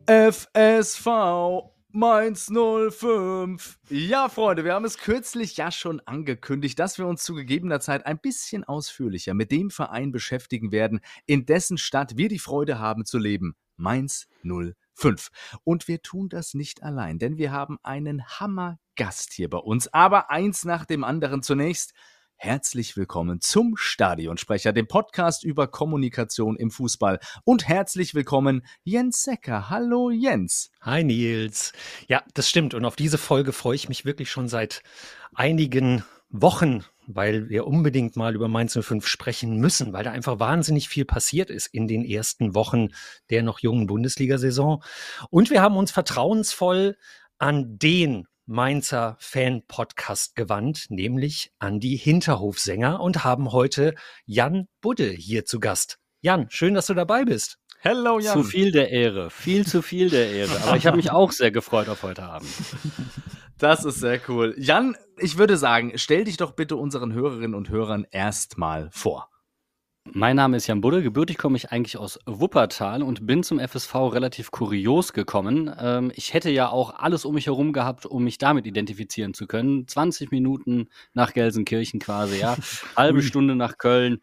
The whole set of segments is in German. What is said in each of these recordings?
FSV Mainz 05. Ja, Freunde, wir haben es kürzlich ja schon angekündigt, dass wir uns zu gegebener Zeit ein bisschen ausführlicher mit dem Verein beschäftigen werden, in dessen Stadt wir die Freude haben zu leben. Mainz 05. Und wir tun das nicht allein, denn wir haben einen Hammergast hier bei uns. Aber eins nach dem anderen. Zunächst herzlich willkommen zum Stadionsprecher, dem Podcast über Kommunikation im Fußball. Und herzlich willkommen Jens Secker. Hallo Jens. Hi Nils. Ja, das stimmt. Und auf diese Folge freue ich mich wirklich schon seit einigen Wochen, weil wir unbedingt mal über Mainz 05 sprechen müssen, weil da einfach wahnsinnig viel passiert ist in den ersten Wochen der noch jungen Bundesliga-Saison. Und wir haben uns vertrauensvoll an den Mainzer Fan-Podcast gewandt, nämlich an die Hinterhofsänger, und haben heute Jan Budde hier zu Gast. Jan, schön, dass du dabei bist. Hello Jan. Zu viel der Ehre, viel zu viel der Ehre. Aber ich habe mich auch sehr gefreut auf heute Abend. Das ist sehr cool. Jan, ich würde sagen, stell dich doch bitte unseren Hörerinnen und Hörern erstmal vor. Mein Name ist Jan Budde, gebürtig komme ich eigentlich aus Wuppertal und bin zum FSV relativ kurios gekommen. Ich hätte ja auch alles um mich herum gehabt, um mich damit identifizieren zu können. 20 Minuten nach Gelsenkirchen quasi, ja. Halbe Stunde nach Köln,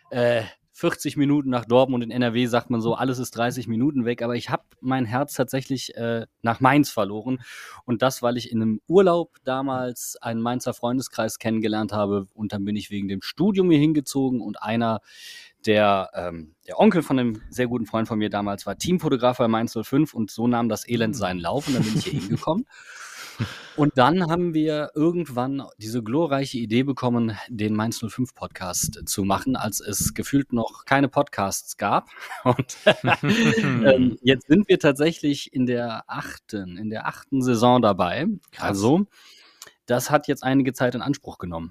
40 Minuten nach Dortmund. In NRW sagt man so, alles ist 30 Minuten weg. Aber ich habe mein Herz tatsächlich nach Mainz verloren. Und das, weil ich in einem Urlaub damals einen Mainzer Freundeskreis kennengelernt habe. Und dann bin ich wegen dem Studium hier hingezogen. Und einer der Onkel von einem sehr guten Freund von mir damals war Teamfotograf bei Mainz 05. Und so nahm das Elend seinen Lauf. Und dann bin ich hier hingekommen. Und dann haben wir irgendwann diese glorreiche Idee bekommen, den Mainz 05 Podcast zu machen, als es gefühlt noch keine Podcasts gab. Und jetzt sind wir tatsächlich in der achten Saison dabei. Krass. Also, das hat jetzt einige Zeit in Anspruch genommen.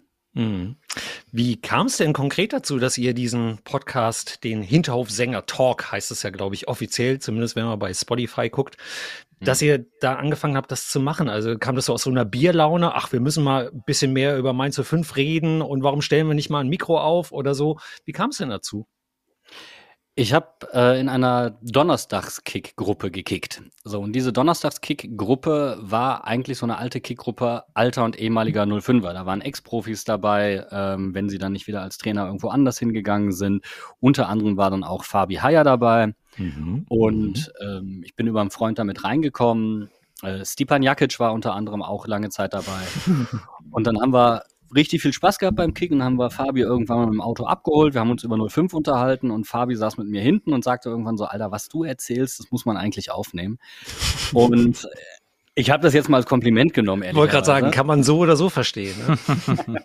Wie kam es denn konkret dazu, dass ihr diesen Podcast, den Hinterhofsänger Talk, heißt es ja, glaube ich, offiziell, zumindest wenn man bei Spotify guckt, dass ihr da angefangen habt, das zu machen? Also kam das so aus so einer Bierlaune? Ach, wir müssen mal ein bisschen mehr über Mainz 05 reden und warum stellen wir nicht mal ein Mikro auf oder so? Wie kam es denn dazu? Ich habe in einer Donnerstagskick-Gruppe gekickt. So, und diese Donnerstagskick-Gruppe war eigentlich so eine alte Kickgruppe alter und ehemaliger 05er. Da waren Ex-Profis dabei, wenn sie dann nicht wieder als Trainer irgendwo anders hingegangen sind. Unter anderem war dann auch Fabi Haier dabei. Und ich bin über einen Freund damit reingekommen. Stipan Jakic war unter anderem auch lange Zeit dabei. Und dann haben wir richtig viel Spaß gehabt beim Kicken, haben wir Fabi irgendwann mal mit dem Auto abgeholt, wir haben uns über 05 unterhalten und Fabi saß mit mir hinten und sagte irgendwann so, Alter, was du erzählst, das muss man eigentlich aufnehmen. Und ich habe das jetzt mal als Kompliment genommen, ehrlich. Ich wollte gerade sagen, kann man so oder so verstehen. Ne?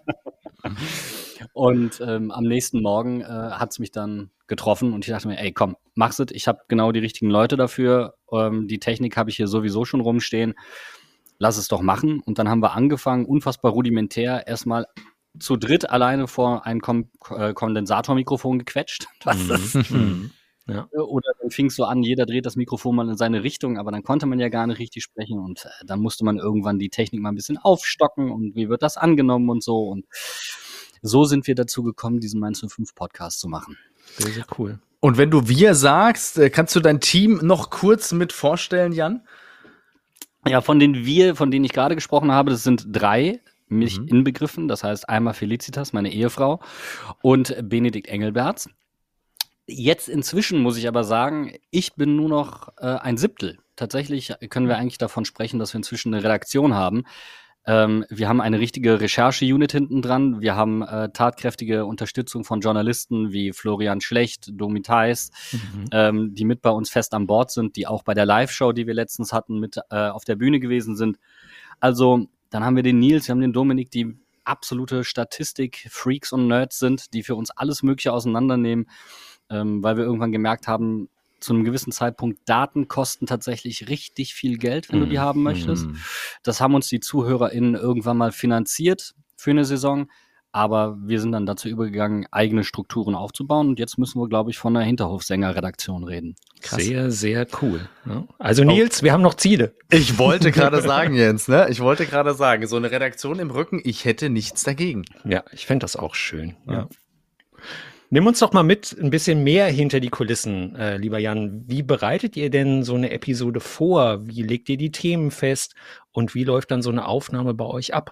Und am nächsten Morgen hat es mich dann getroffen und ich dachte mir, ey komm, mach's es, ich habe genau die richtigen Leute dafür, die Technik habe ich hier sowieso schon rumstehen. Lass es doch machen. Und dann haben wir angefangen, unfassbar rudimentär, erstmal zu dritt alleine vor ein Kondensatormikrofon gequetscht. Ja. Oder dann fing es so an, jeder dreht das Mikrofon mal in seine Richtung, aber dann konnte man ja gar nicht richtig sprechen und dann musste man irgendwann die Technik mal ein bisschen aufstocken und wie wird das angenommen und so. Und so sind wir dazu gekommen, diesen Mainz 05 Podcast zu machen. Sehr, sehr cool. Und wenn du wir sagst, kannst du dein Team noch kurz mit vorstellen, Jan? Ja, von denen ich gerade gesprochen habe, das sind 3, mich inbegriffen. Das heißt einmal Felicitas, meine Ehefrau, und Benedikt Engelberts. Jetzt inzwischen muss ich aber sagen, ich bin nur noch ein Siebtel. Tatsächlich können wir eigentlich davon sprechen, dass wir inzwischen eine Redaktion haben. Wir haben eine richtige Recherche-Unit hinten dran. Wir haben tatkräftige Unterstützung von Journalisten wie Florian Schlecht, Domi Theis, die mit bei uns fest an Bord sind, die auch bei der Live-Show, die wir letztens hatten, mit auf der Bühne gewesen sind. Also, dann haben wir den Nils, wir haben den Dominik, die absolute Statistik-Freaks und Nerds sind, die für uns alles Mögliche auseinandernehmen, weil wir irgendwann gemerkt haben, zu einem gewissen Zeitpunkt, Daten kosten tatsächlich richtig viel Geld, wenn du die haben möchtest. Das haben uns die ZuhörerInnen irgendwann mal finanziert für eine Saison, aber wir sind dann dazu übergegangen, eigene Strukturen aufzubauen und jetzt müssen wir, glaube ich, von einer Hinterhofsänger-Redaktion reden. Krass. Sehr, sehr cool. Ja. Also Nils, wir haben noch Ziele. Ich wollte gerade sagen, Jens, ne? Ich wollte gerade sagen, so eine Redaktion im Rücken, ich hätte nichts dagegen. Ja, ich fände das auch schön. Ja. Nimm uns doch mal mit ein bisschen mehr hinter die Kulissen, lieber Jan. Wie bereitet ihr denn so eine Episode vor? Wie legt ihr die Themen fest? Und wie läuft dann so eine Aufnahme bei euch ab?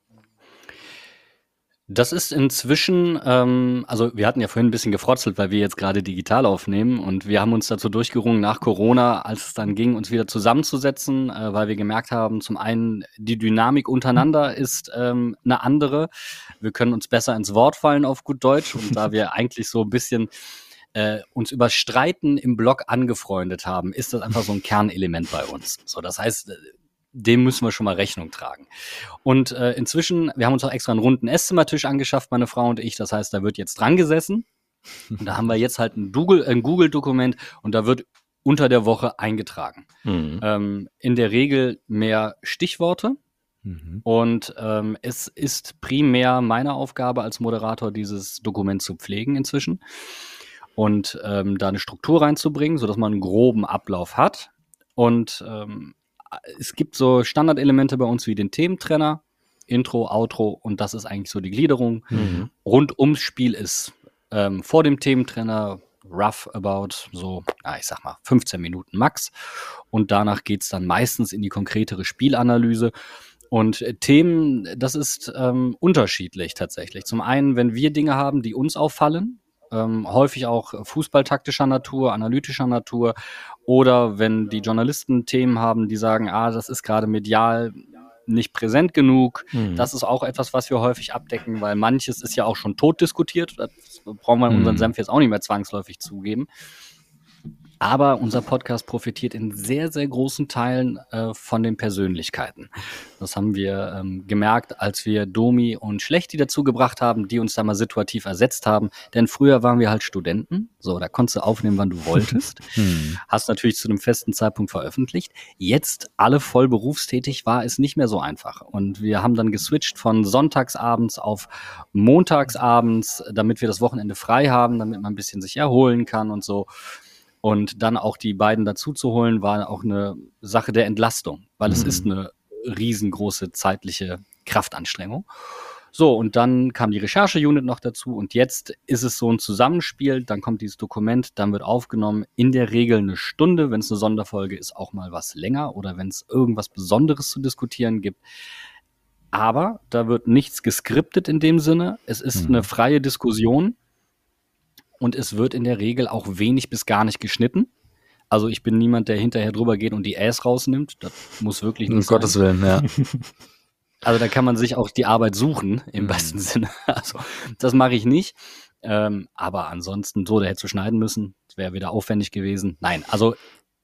Das ist inzwischen, also wir hatten ja vorhin ein bisschen gefrotzelt, weil wir jetzt gerade digital aufnehmen und wir haben uns dazu durchgerungen, nach Corona, als es dann ging, uns wieder zusammenzusetzen, weil wir gemerkt haben, zum einen, die Dynamik untereinander ist eine andere. Wir können uns besser ins Wort fallen auf gut Deutsch und da wir eigentlich so ein bisschen uns über Streiten im Blog angefreundet haben, ist das einfach so ein Kernelement bei uns. So, das heißt, dem müssen wir schon mal Rechnung tragen. Und inzwischen, wir haben uns auch extra einen runden Esszimmertisch angeschafft, meine Frau und ich. Das heißt, da wird jetzt dran gesessen. Und da haben wir jetzt halt ein Google-Dokument und da wird unter der Woche eingetragen. In der Regel mehr Stichworte. Und es ist primär meine Aufgabe als Moderator, dieses Dokument zu pflegen inzwischen und da eine Struktur reinzubringen, sodass man einen groben Ablauf hat. Und es gibt so Standardelemente bei uns wie den Thementrenner, Intro, Outro und das ist eigentlich so die Gliederung. Rund ums Spiel ist vor dem Thementrenner rough about so, ich sag mal 15 Minuten max und danach geht's dann meistens in die konkretere Spielanalyse. Und Themen, das ist unterschiedlich tatsächlich. Zum einen, wenn wir Dinge haben, die uns auffallen, häufig auch fußballtaktischer Natur, analytischer Natur oder wenn die Journalisten Themen haben, die sagen, das ist gerade medial nicht präsent genug. Das ist auch etwas, was wir häufig abdecken, weil manches ist ja auch schon tot diskutiert. Das brauchen wir in unseren Senf jetzt auch nicht mehr zwangsläufig zugeben. Aber unser Podcast profitiert in sehr, sehr großen Teilen von den Persönlichkeiten. Das haben wir gemerkt, als wir Domi und Schlechti dazu gebracht haben, die uns da mal situativ ersetzt haben. Denn früher waren wir halt Studenten. So, da konntest du aufnehmen, wann du wolltest. Hast natürlich zu einem festen Zeitpunkt veröffentlicht. Jetzt, alle voll berufstätig, war es nicht mehr so einfach. Und wir haben dann geswitcht von sonntagsabends auf montagsabends, damit wir das Wochenende frei haben, damit man ein bisschen sich erholen kann und so. Und dann auch die beiden dazu zu holen, war auch eine Sache der Entlastung, weil es ist eine riesengroße zeitliche Kraftanstrengung. So, und dann kam die Recherche-Unit noch dazu und jetzt ist es so ein Zusammenspiel, dann kommt dieses Dokument, dann wird aufgenommen, in der Regel eine Stunde, wenn es eine Sonderfolge ist, auch mal was länger oder wenn es irgendwas Besonderes zu diskutieren gibt. Aber da wird nichts geskriptet in dem Sinne, es ist eine freie Diskussion. Und es wird in der Regel auch wenig bis gar nicht geschnitten. Also ich bin niemand, der hinterher drüber geht und die Äs rausnimmt. Das muss wirklich nicht sein. Um Gottes Willen, ja. Also da kann man sich auch die Arbeit suchen, im besten Sinne. Also das mache ich nicht. Aber ansonsten, so, da hättest du schneiden müssen. Das wäre wieder aufwendig gewesen. Nein, also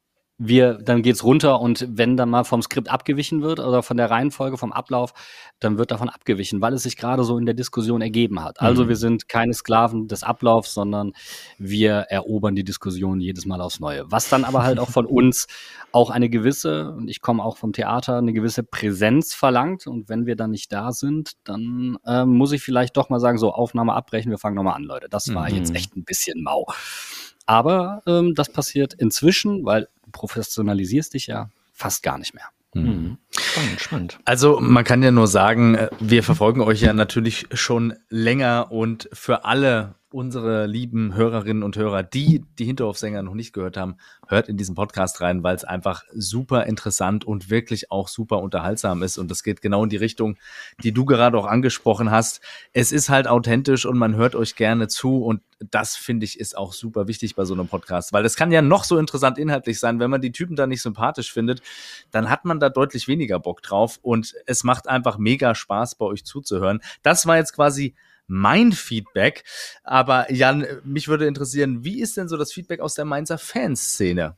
dann geht's runter und wenn dann mal vom Skript abgewichen wird oder von der Reihenfolge, vom Ablauf, dann wird davon abgewichen, weil es sich gerade so in der Diskussion ergeben hat. Also wir sind keine Sklaven des Ablaufs, sondern wir erobern die Diskussion jedes Mal aufs Neue. Was dann aber halt auch von uns auch eine gewisse, und ich komme auch vom Theater, eine gewisse Präsenz verlangt. Und wenn wir dann nicht da sind, dann muss ich vielleicht doch mal sagen, so, Aufnahme abbrechen, wir fangen nochmal an, Leute. Das war jetzt echt ein bisschen mau. Aber das passiert inzwischen, weil du professionalisierst dich ja fast gar nicht mehr. Spannend. Also man kann ja nur sagen, wir verfolgen euch ja natürlich schon länger und für alle unsere lieben Hörerinnen und Hörer, die Hinterhofsänger noch nicht gehört haben, hört in diesen Podcast rein, weil es einfach super interessant und wirklich auch super unterhaltsam ist und das geht genau in die Richtung, die du gerade auch angesprochen hast. Es ist halt authentisch und man hört euch gerne zu und das, finde ich, ist auch super wichtig bei so einem Podcast, weil das kann ja noch so interessant inhaltlich sein, wenn man die Typen da nicht sympathisch findet, dann hat man da deutlich weniger Bock drauf und es macht einfach mega Spaß, bei euch zuzuhören. Das war jetzt quasi mein Feedback, aber Jan, mich würde interessieren, wie ist denn so das Feedback aus der Mainzer Fanszene?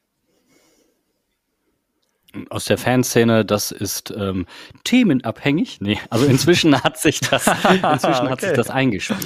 Aus der Fanszene, das ist themenabhängig. Nee, also inzwischen hat sich das eingespielt.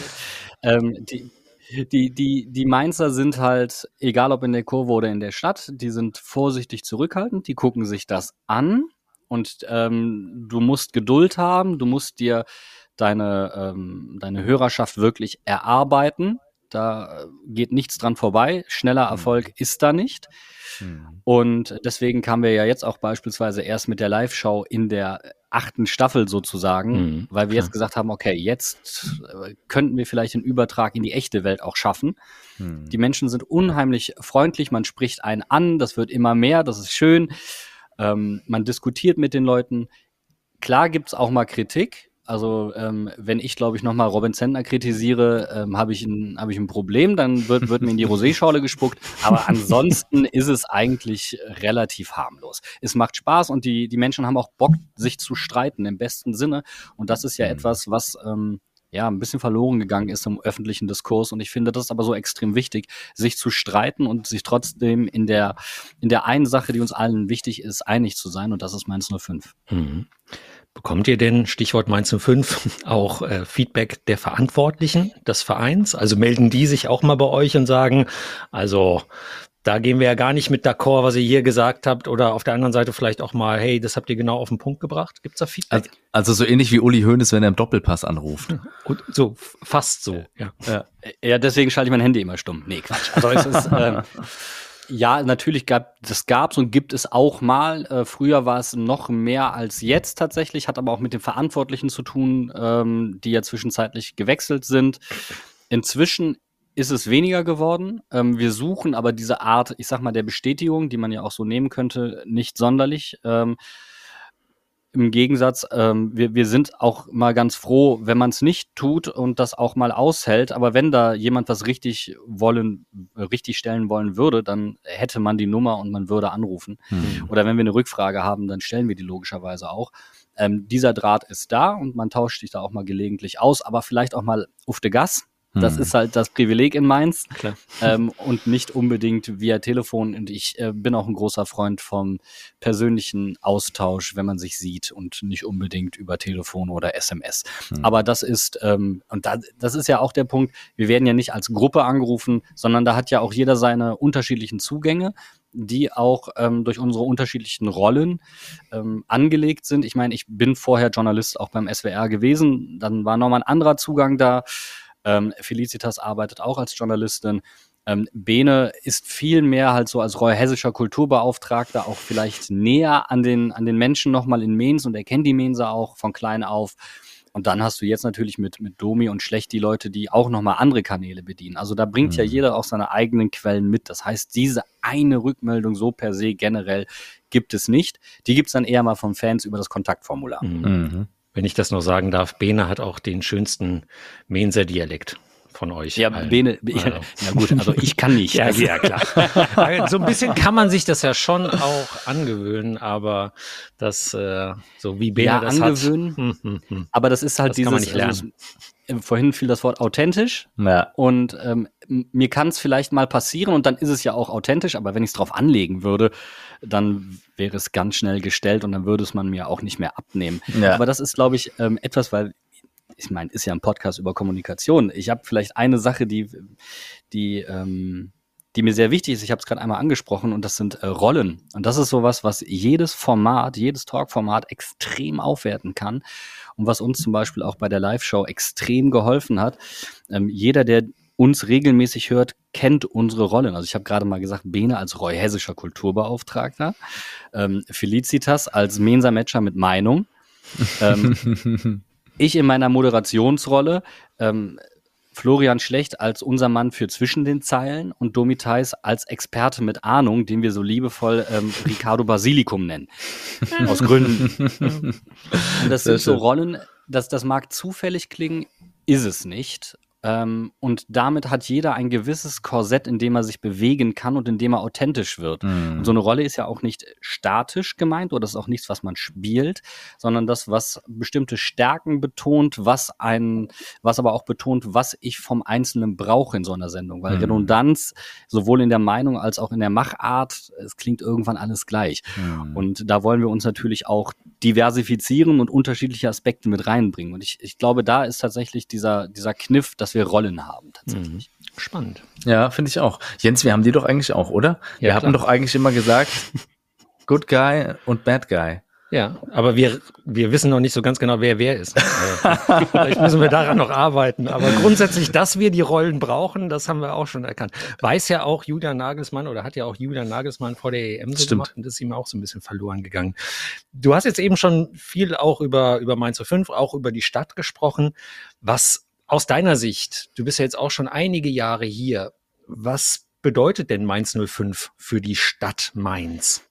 Die Mainzer sind halt, egal ob in der Kurve oder in der Stadt, die sind vorsichtig zurückhaltend, die gucken sich das an und du musst Geduld haben, du musst dir deine Hörerschaft wirklich erarbeiten. Da geht nichts dran vorbei. Schneller Erfolg ist da nicht. Und deswegen kamen wir ja jetzt auch beispielsweise erst mit der Live-Show in der 8. Staffel sozusagen, weil wir jetzt gesagt haben, okay, jetzt könnten wir vielleicht den Übertrag in die echte Welt auch schaffen. Die Menschen sind unheimlich freundlich, man spricht einen an, das wird immer mehr, das ist schön. Man diskutiert mit den Leuten. Klar gibt's auch mal Kritik. Also wenn ich, glaube ich, nochmal Robin Zentner kritisiere, habe ich ein Problem, dann wird mir in die Roséschorle gespuckt. Aber ansonsten ist es eigentlich relativ harmlos. Es macht Spaß und die Menschen haben auch Bock, sich zu streiten, im besten Sinne. Und das ist ja etwas, was ein bisschen verloren gegangen ist im öffentlichen Diskurs. Und ich finde, das ist aber so extrem wichtig, sich zu streiten und sich trotzdem in der einen Sache, die uns allen wichtig ist, einig zu sein. Und das ist Mainz 05. Bekommt ihr denn, Stichwort Mainz 05, auch Feedback der Verantwortlichen des Vereins? Also melden die sich auch mal bei euch und sagen, also da gehen wir ja gar nicht mit d'accord, was ihr hier gesagt habt, oder auf der anderen Seite vielleicht auch mal, hey, das habt ihr genau auf den Punkt gebracht. Gibt's da Feedback? Also so ähnlich wie Uli Hoeneß, wenn er im Doppelpass anruft. Und so, fast so, ja. Ja, deswegen schalte ich mein Handy immer stumm. Nee, Quatsch. Also es ist... Ja, natürlich gab's und gibt es auch mal. Früher war es noch mehr als jetzt tatsächlich, hat aber auch mit den Verantwortlichen zu tun, die ja zwischenzeitlich gewechselt sind. Inzwischen ist es weniger geworden. Wir suchen aber diese Art, ich sag mal, der Bestätigung, die man ja auch so nehmen könnte, nicht sonderlich. Im Gegensatz, wir sind auch mal ganz froh, wenn man es nicht tut und das auch mal aushält. Aber wenn da jemand was richtig stellen wollen würde, dann hätte man die Nummer und man würde anrufen. Oder wenn wir eine Rückfrage haben, dann stellen wir die logischerweise auch. Dieser Draht ist da und man tauscht sich da auch mal gelegentlich aus, aber vielleicht auch mal auf de Gas. Das ist halt das Privileg in Mainz. Klar. Und nicht unbedingt via Telefon. Und ich bin auch ein großer Freund vom persönlichen Austausch, wenn man sich sieht und nicht unbedingt über Telefon oder SMS. Aber das ist, das ist ja auch der Punkt, wir werden ja nicht als Gruppe angerufen, sondern da hat ja auch jeder seine unterschiedlichen Zugänge, die auch durch unsere unterschiedlichen Rollen angelegt sind. Ich meine, ich bin vorher Journalist auch beim SWR gewesen, dann war nochmal ein anderer Zugang da. Felicitas arbeitet auch als Journalistin. Bene ist viel mehr halt so als hessischer Kulturbeauftragter auch vielleicht näher an den Menschen nochmal in Mainz und er kennt die Mainzer auch von klein auf. Und dann hast du jetzt natürlich mit Domi und Schlecht die Leute, die auch nochmal andere Kanäle bedienen. Also da bringt ja jeder auch seine eigenen Quellen mit. Das heißt, diese eine Rückmeldung so per se generell gibt es nicht. Die gibt es dann eher mal von Fans über das Kontaktformular. Wenn ich das noch sagen darf, Bene hat auch den schönsten Mainzer Dialekt von euch. Ja, Bene, na gut, also ich kann nicht. Ja, ja, klar. So ein bisschen kann man sich das ja schon auch angewöhnen, aber das, so wie Bene das angewöhnen, hat. Aber das ist halt das kann man nicht lernen. Vorhin fiel das Wort authentisch. Ja. Und mir kann es vielleicht mal passieren und dann ist es ja auch authentisch, aber wenn ich es drauf anlegen würde, dann wäre es ganz schnell gestellt und dann würde es man mir auch nicht mehr abnehmen. Ja. Aber das ist, glaube ich, etwas, weil ich meine, ist ja ein Podcast über Kommunikation. Ich habe vielleicht eine Sache, die mir sehr wichtig ist. Ich habe es gerade einmal angesprochen und das sind Rollen. Und das ist sowas, was jedes Talk-Format extrem aufwerten kann und was uns zum Beispiel auch bei der Live-Show extrem geholfen hat. Jeder, der uns regelmäßig hört, kennt unsere Rollen. Also ich habe gerade mal gesagt, Bene als hessischer Kulturbeauftragter, Felicitas als Mensa-Matcher mit Meinung, ich in meiner Moderationsrolle, Florian Schlecht als unser Mann für zwischen den Zeilen und Domi Theis als Experte mit Ahnung, den wir so liebevoll Ricardo Basilikum nennen. Aus Gründen. Und das sind so Rollen, das mag zufällig klingen, ist es nicht. Und damit hat jeder ein gewisses Korsett, in dem er sich bewegen kann und in dem er authentisch wird. Und so eine Rolle ist ja auch nicht statisch gemeint oder ist auch nichts, was man spielt, sondern das, was bestimmte Stärken betont, was aber auch betont, was ich vom Einzelnen brauche in so einer Sendung. Weil Redundanz, sowohl in der Meinung als auch in der Machart, es klingt irgendwann alles gleich. Und da wollen wir uns natürlich auch diversifizieren und unterschiedliche Aspekte mit reinbringen. Und ich glaube, da ist tatsächlich dieser Kniff, dass wir Rollen haben tatsächlich. Spannend. Ja, finde ich auch. Jens, wir haben die doch eigentlich auch, oder? Wir hatten doch eigentlich immer gesagt, Good Guy und Bad Guy. Ja, aber wir wissen noch nicht so ganz genau, wer ist. Vielleicht müssen wir daran noch arbeiten. Aber grundsätzlich, dass wir die Rollen brauchen, das haben wir auch schon erkannt. Weiß ja auch Julian Nagelsmann oder hat ja auch Julian Nagelsmann vor der EM so gemacht und ist ihm auch so ein bisschen verloren gegangen. Du hast jetzt eben schon viel auch über Mainz 05, auch über die Stadt gesprochen. Was aus deiner Sicht, du bist ja jetzt auch schon einige Jahre hier, was bedeutet denn Mainz 05 für die Stadt Mainz?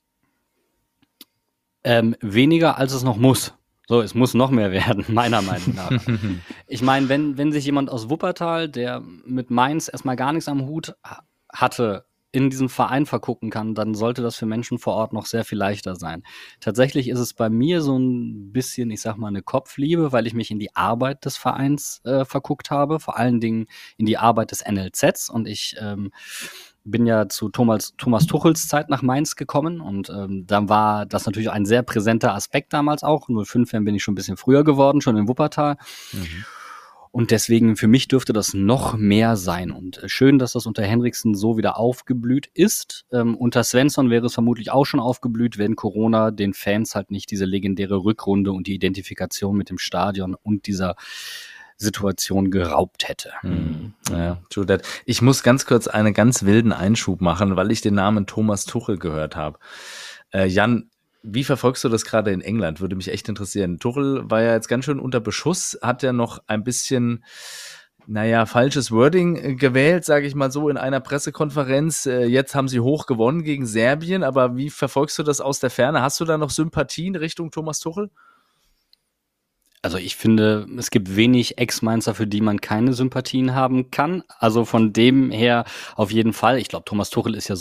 Weniger, als es noch muss. So, es muss noch mehr werden, meiner Meinung nach. Ich meine, wenn sich jemand aus Wuppertal, der mit Mainz erstmal gar nichts am Hut hatte, in diesen Verein vergucken kann, dann sollte das für Menschen vor Ort noch sehr viel leichter sein. Tatsächlich ist es bei mir so ein bisschen, ich sag mal, eine Kopfliebe, weil ich mich in die Arbeit des Vereins verguckt habe, vor allen Dingen in die Arbeit des NLZs, und ich bin ja zu Thomas Tuchels Zeit nach Mainz gekommen, und dann war das natürlich ein sehr präsenter Aspekt damals auch. 05-Fan bin ich schon ein bisschen früher geworden, schon in Wuppertal. Mhm. Und deswegen, für mich dürfte das noch mehr sein. Und schön, dass das unter Henriksen so wieder aufgeblüht ist. Unter Svensson wäre es vermutlich auch schon aufgeblüht, wenn Corona den Fans halt nicht diese legendäre Rückrunde und die Identifikation mit dem Stadion und dieser Situation geraubt hätte. Ja, true that. Ich muss ganz kurz einen ganz wilden Einschub machen, weil ich den Namen Thomas Tuchel gehört habe. Jan, wie verfolgst du das gerade in England? Würde mich echt interessieren. Tuchel war ja jetzt ganz schön unter Beschuss, hat ja noch ein bisschen, falsches Wording gewählt, sage ich mal so, in einer Pressekonferenz. Jetzt haben sie hoch gewonnen gegen Serbien, aber wie verfolgst du das aus der Ferne? Hast du da noch Sympathien Richtung Thomas Tuchel? Also ich finde, es gibt wenig Ex-Mainzer, für die man keine Sympathien haben kann. Also von dem her auf jeden Fall. Ich glaube, Thomas Tuchel ist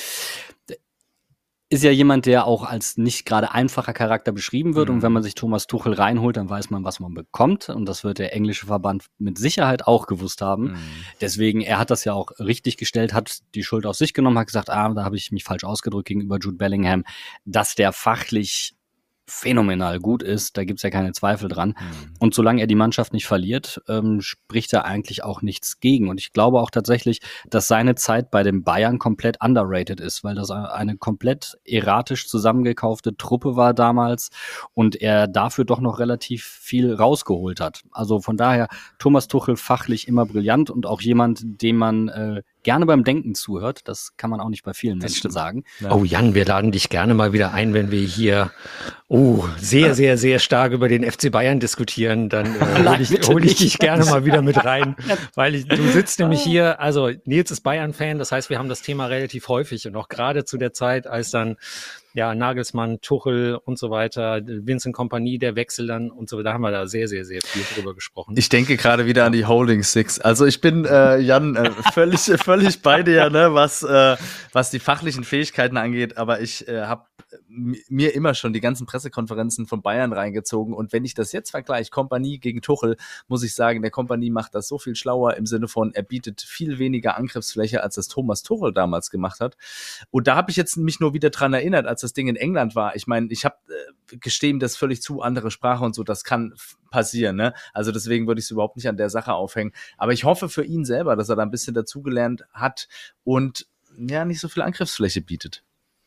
ja jemand, der auch als nicht gerade einfacher Charakter beschrieben wird. Und wenn man sich Thomas Tuchel reinholt, dann weiß man, was man bekommt. Und das wird der englische Verband mit Sicherheit auch gewusst haben. Deswegen, er hat das ja auch richtig gestellt, hat die Schuld auf sich genommen, hat gesagt, da habe ich mich falsch ausgedrückt gegenüber Jude Bellingham, dass der fachlich phänomenal gut ist, da gibt's ja keine Zweifel dran. Und solange er die Mannschaft nicht verliert, spricht er eigentlich auch nichts gegen. Und ich glaube auch tatsächlich, dass seine Zeit bei den Bayern komplett underrated ist, weil das eine komplett erratisch zusammengekaufte Truppe war damals und er dafür doch noch relativ viel rausgeholt hat. Also von daher, Thomas Tuchel fachlich immer brillant und auch jemand, dem man gerne beim Denken zuhört. Das kann man auch nicht bei vielen Menschen sagen. Ja. Oh Jan, wir laden dich gerne mal wieder ein, wenn wir hier sehr, sehr, sehr stark über den FC Bayern diskutieren. Dann hol ich dich gerne mal wieder mit rein, weil du sitzt nämlich hier, also Nils ist Bayern-Fan, das heißt, wir haben das Thema relativ häufig und auch gerade zu der Zeit, als dann Nagelsmann, Tuchel und so weiter, Vincent Kompany, der Wechsel dann und so, da haben wir da sehr, sehr, sehr viel drüber gesprochen. Ich denke gerade wieder an die Holding Six. Also ich bin, Jan, völlig bei dir, ne, was die fachlichen Fähigkeiten angeht, aber ich habe mir immer schon die ganzen Pressekonferenzen von Bayern reingezogen, und wenn ich das jetzt vergleiche, Kompany gegen Tuchel, muss ich sagen, der Kompany macht das so viel schlauer im Sinne von, er bietet viel weniger Angriffsfläche, als das Thomas Tuchel damals gemacht hat. Und da habe ich jetzt mich nur wieder dran erinnert, als das Ding in England war. Ich meine, ich habe gestehen das völlig zu, andere Sprache und so, das kann passieren, ne? Also deswegen würde ich es überhaupt nicht an der Sache aufhängen. Aber ich hoffe für ihn selber, dass er da ein bisschen dazugelernt hat und nicht so viel Angriffsfläche bietet.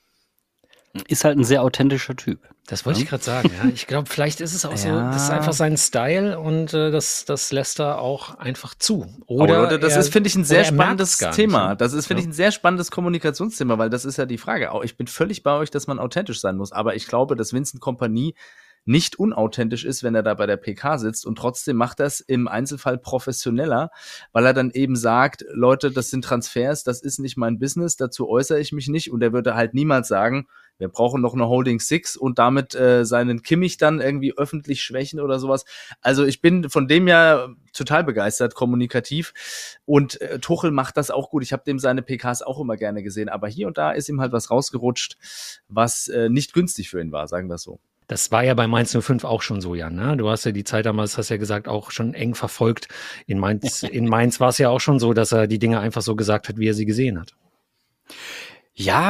Ist halt ein sehr authentischer Typ. Das wollte ich gerade sagen, ja. Ich glaube, vielleicht ist es auch so, das ist einfach sein Style und das lässt er auch einfach zu. Oder das ist, finde ich, ein sehr spannendes Thema. Das ist, finde ich, ein sehr spannendes Kommunikationsthema, weil das ist ja die Frage. Auch ich bin völlig bei euch, dass man authentisch sein muss, aber ich glaube, dass Vincent Kompany nicht unauthentisch ist, wenn er da bei der PK sitzt, und trotzdem macht er es im Einzelfall professioneller, weil er dann eben sagt, Leute, das sind Transfers, das ist nicht mein Business, dazu äußere ich mich nicht, und er würde halt niemals sagen, wir brauchen noch eine Holding Six und damit seinen Kimmich dann irgendwie öffentlich schwächen oder sowas. Also ich bin von dem ja total begeistert, kommunikativ, und Tuchel macht das auch gut. Ich habe dem seine PKs auch immer gerne gesehen, aber hier und da ist ihm halt was rausgerutscht, was nicht günstig für ihn war, sagen wir es so. Das war ja bei Mainz 05 auch schon so, Jan, ne? Du hast ja die Zeit damals, hast ja gesagt, auch schon eng verfolgt. In Mainz war es ja auch schon so, dass er die Dinge einfach so gesagt hat, wie er sie gesehen hat. Ja,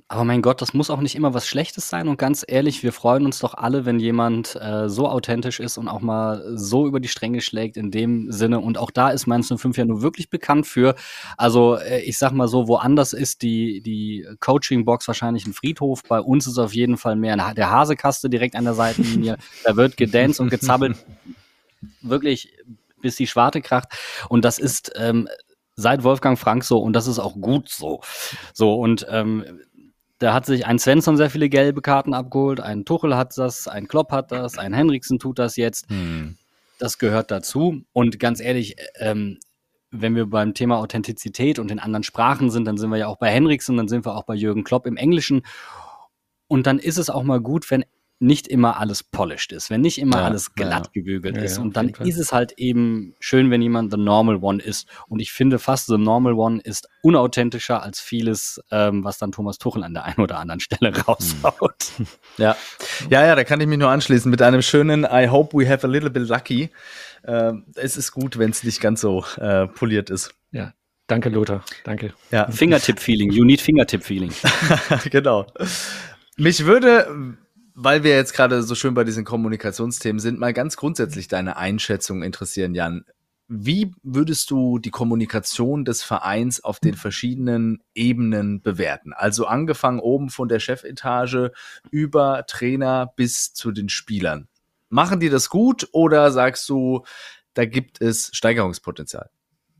Aber mein Gott, das muss auch nicht immer was Schlechtes sein. Und ganz ehrlich, wir freuen uns doch alle, wenn jemand so authentisch ist und auch mal so über die Stränge schlägt in dem Sinne. Und auch da ist Mainz 05 ja nur wirklich bekannt für. Also ich sag mal so, woanders ist die Coaching-Box wahrscheinlich ein Friedhof. Bei uns ist auf jeden Fall mehr der Hasekaste direkt an der Seitenlinie. Da wird gedanced und gezappelt. Wirklich bis die Schwarte kracht. Und das ist seit Wolfgang Frank so und das ist auch gut so. So und da hat sich ein Svensson sehr viele gelbe Karten abgeholt, ein Tuchel hat das, ein Klopp hat das, ein Henriksen tut das jetzt. Das gehört dazu. Und ganz ehrlich, wenn wir beim Thema Authentizität und in anderen Sprachen sind, dann sind wir ja auch bei Henriksen, dann sind wir auch bei Jürgen Klopp im Englischen. Und dann ist es auch mal gut, wenn nicht immer alles polished ist, wenn nicht immer alles glatt gebügelt ist. Und dann ist es halt eben schön, wenn jemand the normal one ist. Und ich finde fast the normal one ist unauthentischer als vieles, was dann Thomas Tuchel an der einen oder anderen Stelle raushaut. Ja, da kann ich mich nur anschließen mit einem schönen I hope we have a little bit lucky. Es ist gut, wenn es nicht ganz so poliert ist. Ja, danke Lothar, danke. Ja. Fingertip-Feeling, you need Fingertip-Feeling. Genau. Mich würde, weil wir jetzt gerade so schön bei diesen Kommunikationsthemen sind, mal ganz grundsätzlich deine Einschätzung interessieren, Jan. Wie würdest du die Kommunikation des Vereins auf den verschiedenen Ebenen bewerten? Also angefangen oben von der Chefetage über Trainer bis zu den Spielern. Machen die das gut oder sagst du, da gibt es Steigerungspotenzial?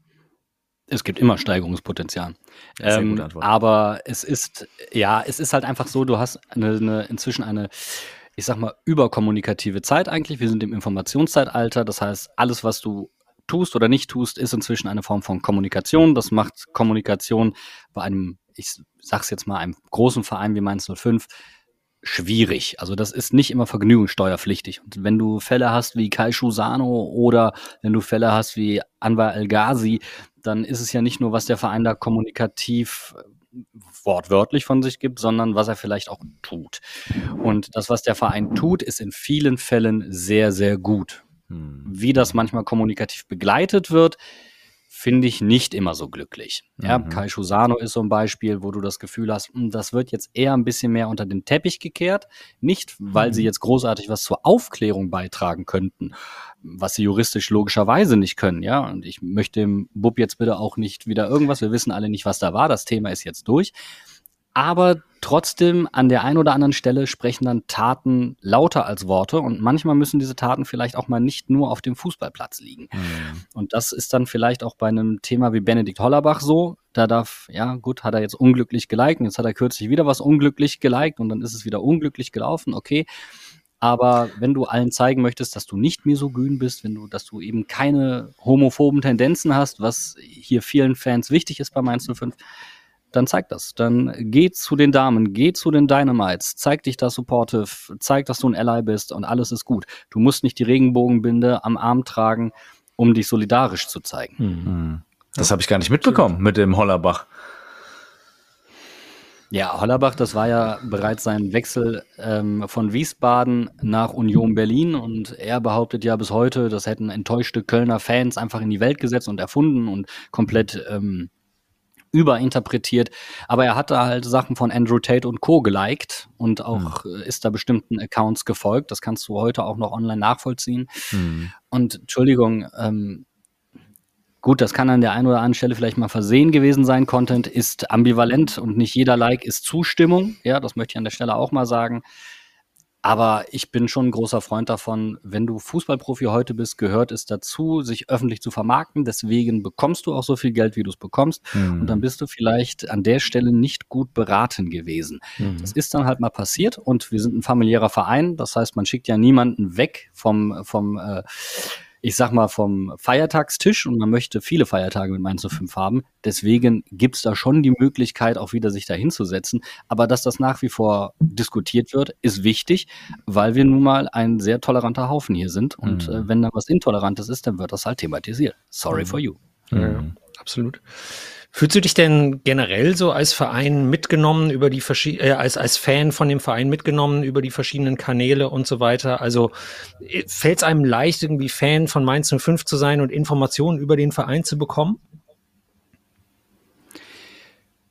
Es gibt immer Steigerungspotenzial. Sehr gute Antwort. Aber es ist halt einfach so, du hast inzwischen eine, ich sag mal, überkommunikative Zeit eigentlich. Wir sind im Informationszeitalter. Das heißt, alles, was du tust oder nicht tust, ist inzwischen eine Form von Kommunikation. Das macht Kommunikation bei einem, ich sag's jetzt mal, einem großen Verein wie Mainz 05 schwierig. Also das ist nicht immer vergnügungssteuerpflichtig. Und wenn du Fälle hast wie Kai Schusano oder wenn du Fälle hast wie Anwar El Ghazi, dann ist es ja nicht nur, was der Verein da kommunikativ wortwörtlich von sich gibt, sondern was er vielleicht auch tut. Und das, was der Verein tut, ist in vielen Fällen sehr, sehr gut. Wie das manchmal kommunikativ begleitet wird, finde ich nicht immer so glücklich. Ja, Kai Schusano ist so ein Beispiel, wo du das Gefühl hast, das wird jetzt eher ein bisschen mehr unter den Teppich gekehrt. Nicht, weil sie jetzt großartig was zur Aufklärung beitragen könnten, was sie juristisch logischerweise nicht können. Ja, und ich möchte dem Bub jetzt bitte auch nicht wieder irgendwas. Wir wissen alle nicht, was da war. Das Thema ist jetzt durch. Aber trotzdem an der einen oder anderen Stelle sprechen dann Taten lauter als Worte und manchmal müssen diese Taten vielleicht auch mal nicht nur auf dem Fußballplatz liegen. Und das ist dann vielleicht auch bei einem Thema wie Benedikt Hollerbach so. Da hat er jetzt unglücklich geliked und jetzt hat er kürzlich wieder was unglücklich geliked und dann ist es wieder unglücklich gelaufen, okay. Aber wenn du allen zeigen möchtest, dass du nicht misogyn bist, dass du eben keine homophoben Tendenzen hast, was hier vielen Fans wichtig ist bei Mainz 05, dann zeig das. Dann geh zu den Damen, geh zu den Dynamites, zeig dich da supportive, zeig, dass du ein Ally bist und alles ist gut. Du musst nicht die Regenbogenbinde am Arm tragen, um dich solidarisch zu zeigen. Das habe ich gar nicht mitbekommen mit dem Hollerbach. Ja, Hollerbach, das war ja bereits sein Wechsel von Wiesbaden nach Union Berlin und er behauptet ja bis heute, das hätten enttäuschte Kölner Fans einfach in die Welt gesetzt und erfunden und komplett überinterpretiert, aber er hatte halt Sachen von Andrew Tate und Co. geliked und auch ist da bestimmten Accounts gefolgt. Das kannst du heute auch noch online nachvollziehen. Und Entschuldigung, gut, das kann an der einen oder anderen Stelle vielleicht mal versehen gewesen sein. Content ist ambivalent und nicht jeder Like ist Zustimmung. Ja, das möchte ich an der Stelle auch mal sagen. Aber ich bin schon ein großer Freund davon, wenn du Fußballprofi heute bist, gehört es dazu, sich öffentlich zu vermarkten. Deswegen bekommst du auch so viel Geld, wie du es bekommst. Und dann bist du vielleicht an der Stelle nicht gut beraten gewesen. Das ist dann halt mal passiert und wir sind ein familiärer Verein. Das heißt, man schickt ja niemanden weg vom Feiertagstisch und man möchte viele Feiertage mit Mainz 05 haben. Deswegen gibt's da schon die Möglichkeit, auch wieder sich da hinzusetzen. Aber dass das nach wie vor diskutiert wird, ist wichtig, weil wir nun mal ein sehr toleranter Haufen hier sind. Und wenn da was Intolerantes ist, dann wird das halt thematisiert. Sorry for you. Ja, absolut. Fühlst du dich denn generell so als Verein mitgenommen über die als Fan von dem Verein mitgenommen über die verschiedenen Kanäle und so weiter? Also fällt es einem leicht, irgendwie Fan von Mainz 05 zu sein und Informationen über den Verein zu bekommen?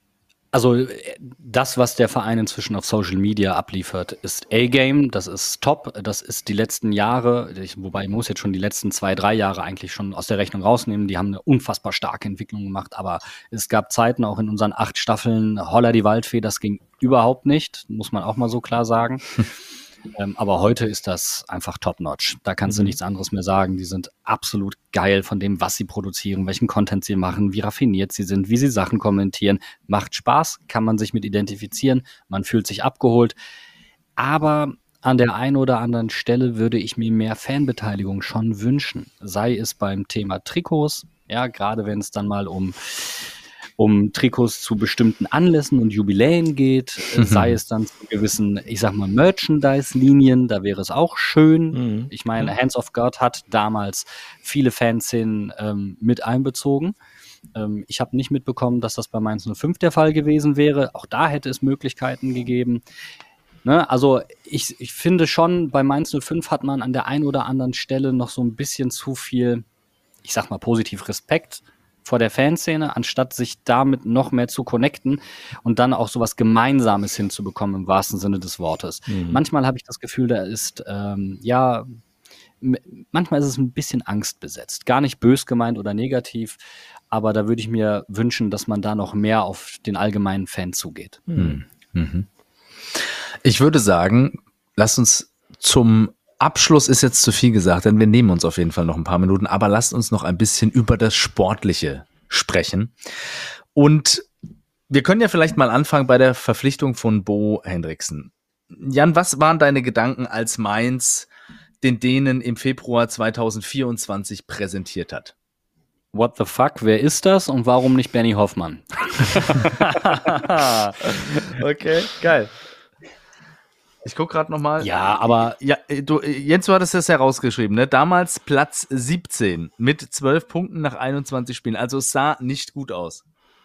Also das, was der Verein inzwischen auf Social Media abliefert, ist A-Game, das ist top, das ist die letzten Jahre, wobei ich muss jetzt schon die letzten 2, 3 Jahre eigentlich schon aus der Rechnung rausnehmen, die haben eine unfassbar starke Entwicklung gemacht, aber es gab Zeiten auch in unseren 8 Staffeln, Holla die Waldfee, das ging überhaupt nicht, muss man auch mal so klar sagen. Aber heute ist das einfach top-notch. Da kannst du nichts anderes mehr sagen. Die sind absolut geil von dem, was sie produzieren, welchen Content sie machen, wie raffiniert sie sind, wie sie Sachen kommentieren. Macht Spaß, kann man sich mit identifizieren, man fühlt sich abgeholt. Aber an der einen oder anderen Stelle würde ich mir mehr Fanbeteiligung schon wünschen. Sei es beim Thema Trikots, ja, gerade wenn es dann mal um Trikots zu bestimmten Anlässen und Jubiläen geht, sei es dann zu gewissen, ich sag mal, Merchandise-Linien, da wäre es auch schön. Ich meine, Hands of God hat damals viele Fanszenen mit einbezogen. Ich habe nicht mitbekommen, dass das bei Mainz 05 der Fall gewesen wäre. Auch da hätte es Möglichkeiten gegeben. Ne? Also ich finde schon, bei Mainz 05 hat man an der einen oder anderen Stelle noch so ein bisschen zu viel, ich sag mal, positiv Respekt vor der Fanszene, anstatt sich damit noch mehr zu connecten und dann auch sowas Gemeinsames hinzubekommen im wahrsten Sinne des Wortes. Manchmal habe ich das Gefühl, da ist, manchmal ist es ein bisschen angstbesetzt. Gar nicht bös gemeint oder negativ, aber da würde ich mir wünschen, dass man da noch mehr auf den allgemeinen Fan zugeht. Ich würde sagen, lasst uns zum Abschluss ist jetzt zu viel gesagt, denn wir nehmen uns auf jeden Fall noch ein paar Minuten, aber lasst uns noch ein bisschen über das Sportliche sprechen. Und wir können ja vielleicht mal anfangen bei der Verpflichtung von Bo Hendricksen. Jan, was waren deine Gedanken, als Mainz den Dänen im Februar 2024 präsentiert hat? What the fuck, wer ist das und warum nicht Benny Hoffmann? Okay, geil. Ich gucke gerade nochmal. Ja, aber ja, Jens, du hattest das herausgeschrieben, ne? Damals Platz 17 mit 12 Punkten nach 21 Spielen. Also es sah nicht gut aus.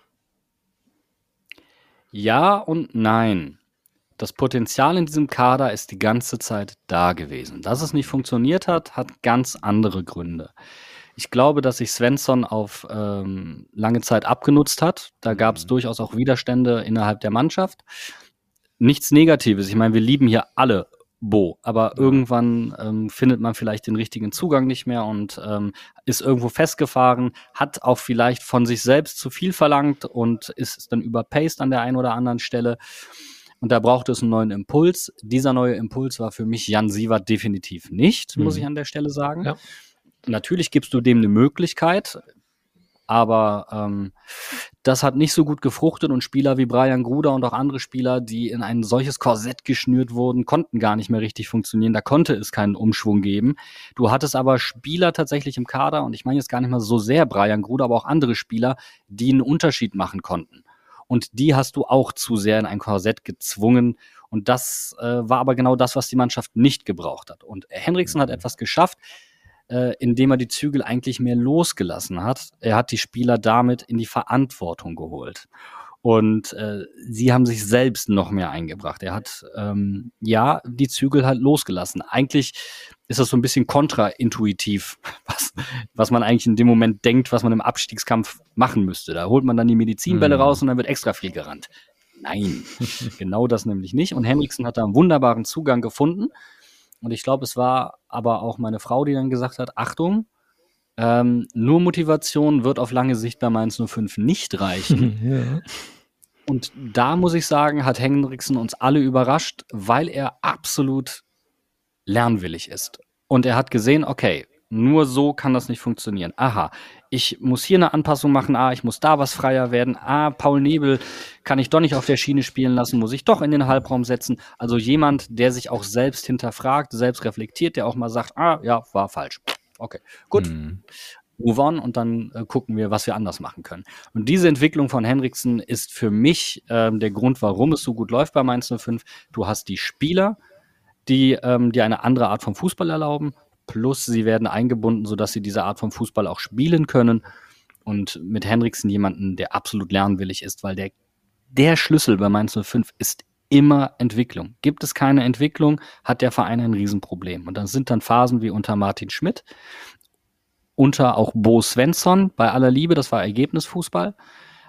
Ja und nein. Das Potenzial in diesem Kader ist die ganze Zeit da gewesen. Dass es nicht funktioniert hat, hat ganz andere Gründe. Ich glaube, dass sich Svensson auf lange Zeit abgenutzt hat. Da gab es durchaus auch Widerstände innerhalb der Mannschaft. Nichts Negatives. Ich meine, wir lieben hier alle Bo, aber irgendwann findet man vielleicht den richtigen Zugang nicht mehr und ist irgendwo festgefahren, hat auch vielleicht von sich selbst zu viel verlangt und ist dann überpaced an der einen oder anderen Stelle. Und da braucht es einen neuen Impuls. Dieser neue Impuls war für mich Jan Siewert definitiv nicht, muss ich an der Stelle sagen. Ja. Natürlich gibst du dem eine Möglichkeit, aber das hat nicht so gut gefruchtet und Spieler wie Brian Gruder und auch andere Spieler, die in ein solches Korsett geschnürt wurden, konnten gar nicht mehr richtig funktionieren. Da konnte es keinen Umschwung geben. Du hattest aber Spieler tatsächlich im Kader und ich meine jetzt gar nicht mal so sehr Brian Gruder, aber auch andere Spieler, die einen Unterschied machen konnten. Und die hast du auch zu sehr in ein Korsett gezwungen. Und das war aber genau das, was die Mannschaft nicht gebraucht hat. Und Henriksen hat etwas geschafft, indem er die Zügel eigentlich mehr losgelassen hat. Er hat die Spieler damit in die Verantwortung geholt. Und sie haben sich selbst noch mehr eingebracht. Er hat, die Zügel halt losgelassen. Eigentlich ist das so ein bisschen kontraintuitiv, was man eigentlich in dem Moment denkt, was man im Abstiegskampf machen müsste. Da holt man dann die Medizinbälle raus und dann wird extra viel gerannt. Nein, genau das nämlich nicht. Und Henriksen hat da einen wunderbaren Zugang gefunden. Und ich glaube, es war aber auch meine Frau, die dann gesagt hat, Achtung, nur Motivation wird auf lange Sicht bei Mainz 05 nicht reichen. Ja. Und da muss ich sagen, hat Henriksen uns alle überrascht, weil er absolut lernwillig ist. Und er hat gesehen, okay, nur so kann das nicht funktionieren. Aha, ich muss hier eine Anpassung machen. Ich muss da was freier werden. Paul Nebel kann ich doch nicht auf der Schiene spielen lassen, muss ich doch in den Halbraum setzen. Also jemand, der sich auch selbst hinterfragt, selbst reflektiert, der auch mal sagt, war falsch. Okay, gut. Move on und dann gucken wir, was wir anders machen können. Und diese Entwicklung von Henriksen ist für mich der Grund, warum es so gut läuft bei Mainz 05. Du hast die Spieler, die dir eine andere Art von Fußball erlauben, plus sie werden eingebunden, sodass sie diese Art von Fußball auch spielen können. Und mit Henriksen jemanden, der absolut lernwillig ist, weil der Schlüssel bei Mainz 05 ist immer Entwicklung. Gibt es keine Entwicklung, hat der Verein ein Riesenproblem. Und dann sind dann Phasen wie unter Martin Schmidt, unter auch Bo Svensson, bei aller Liebe, das war Ergebnisfußball.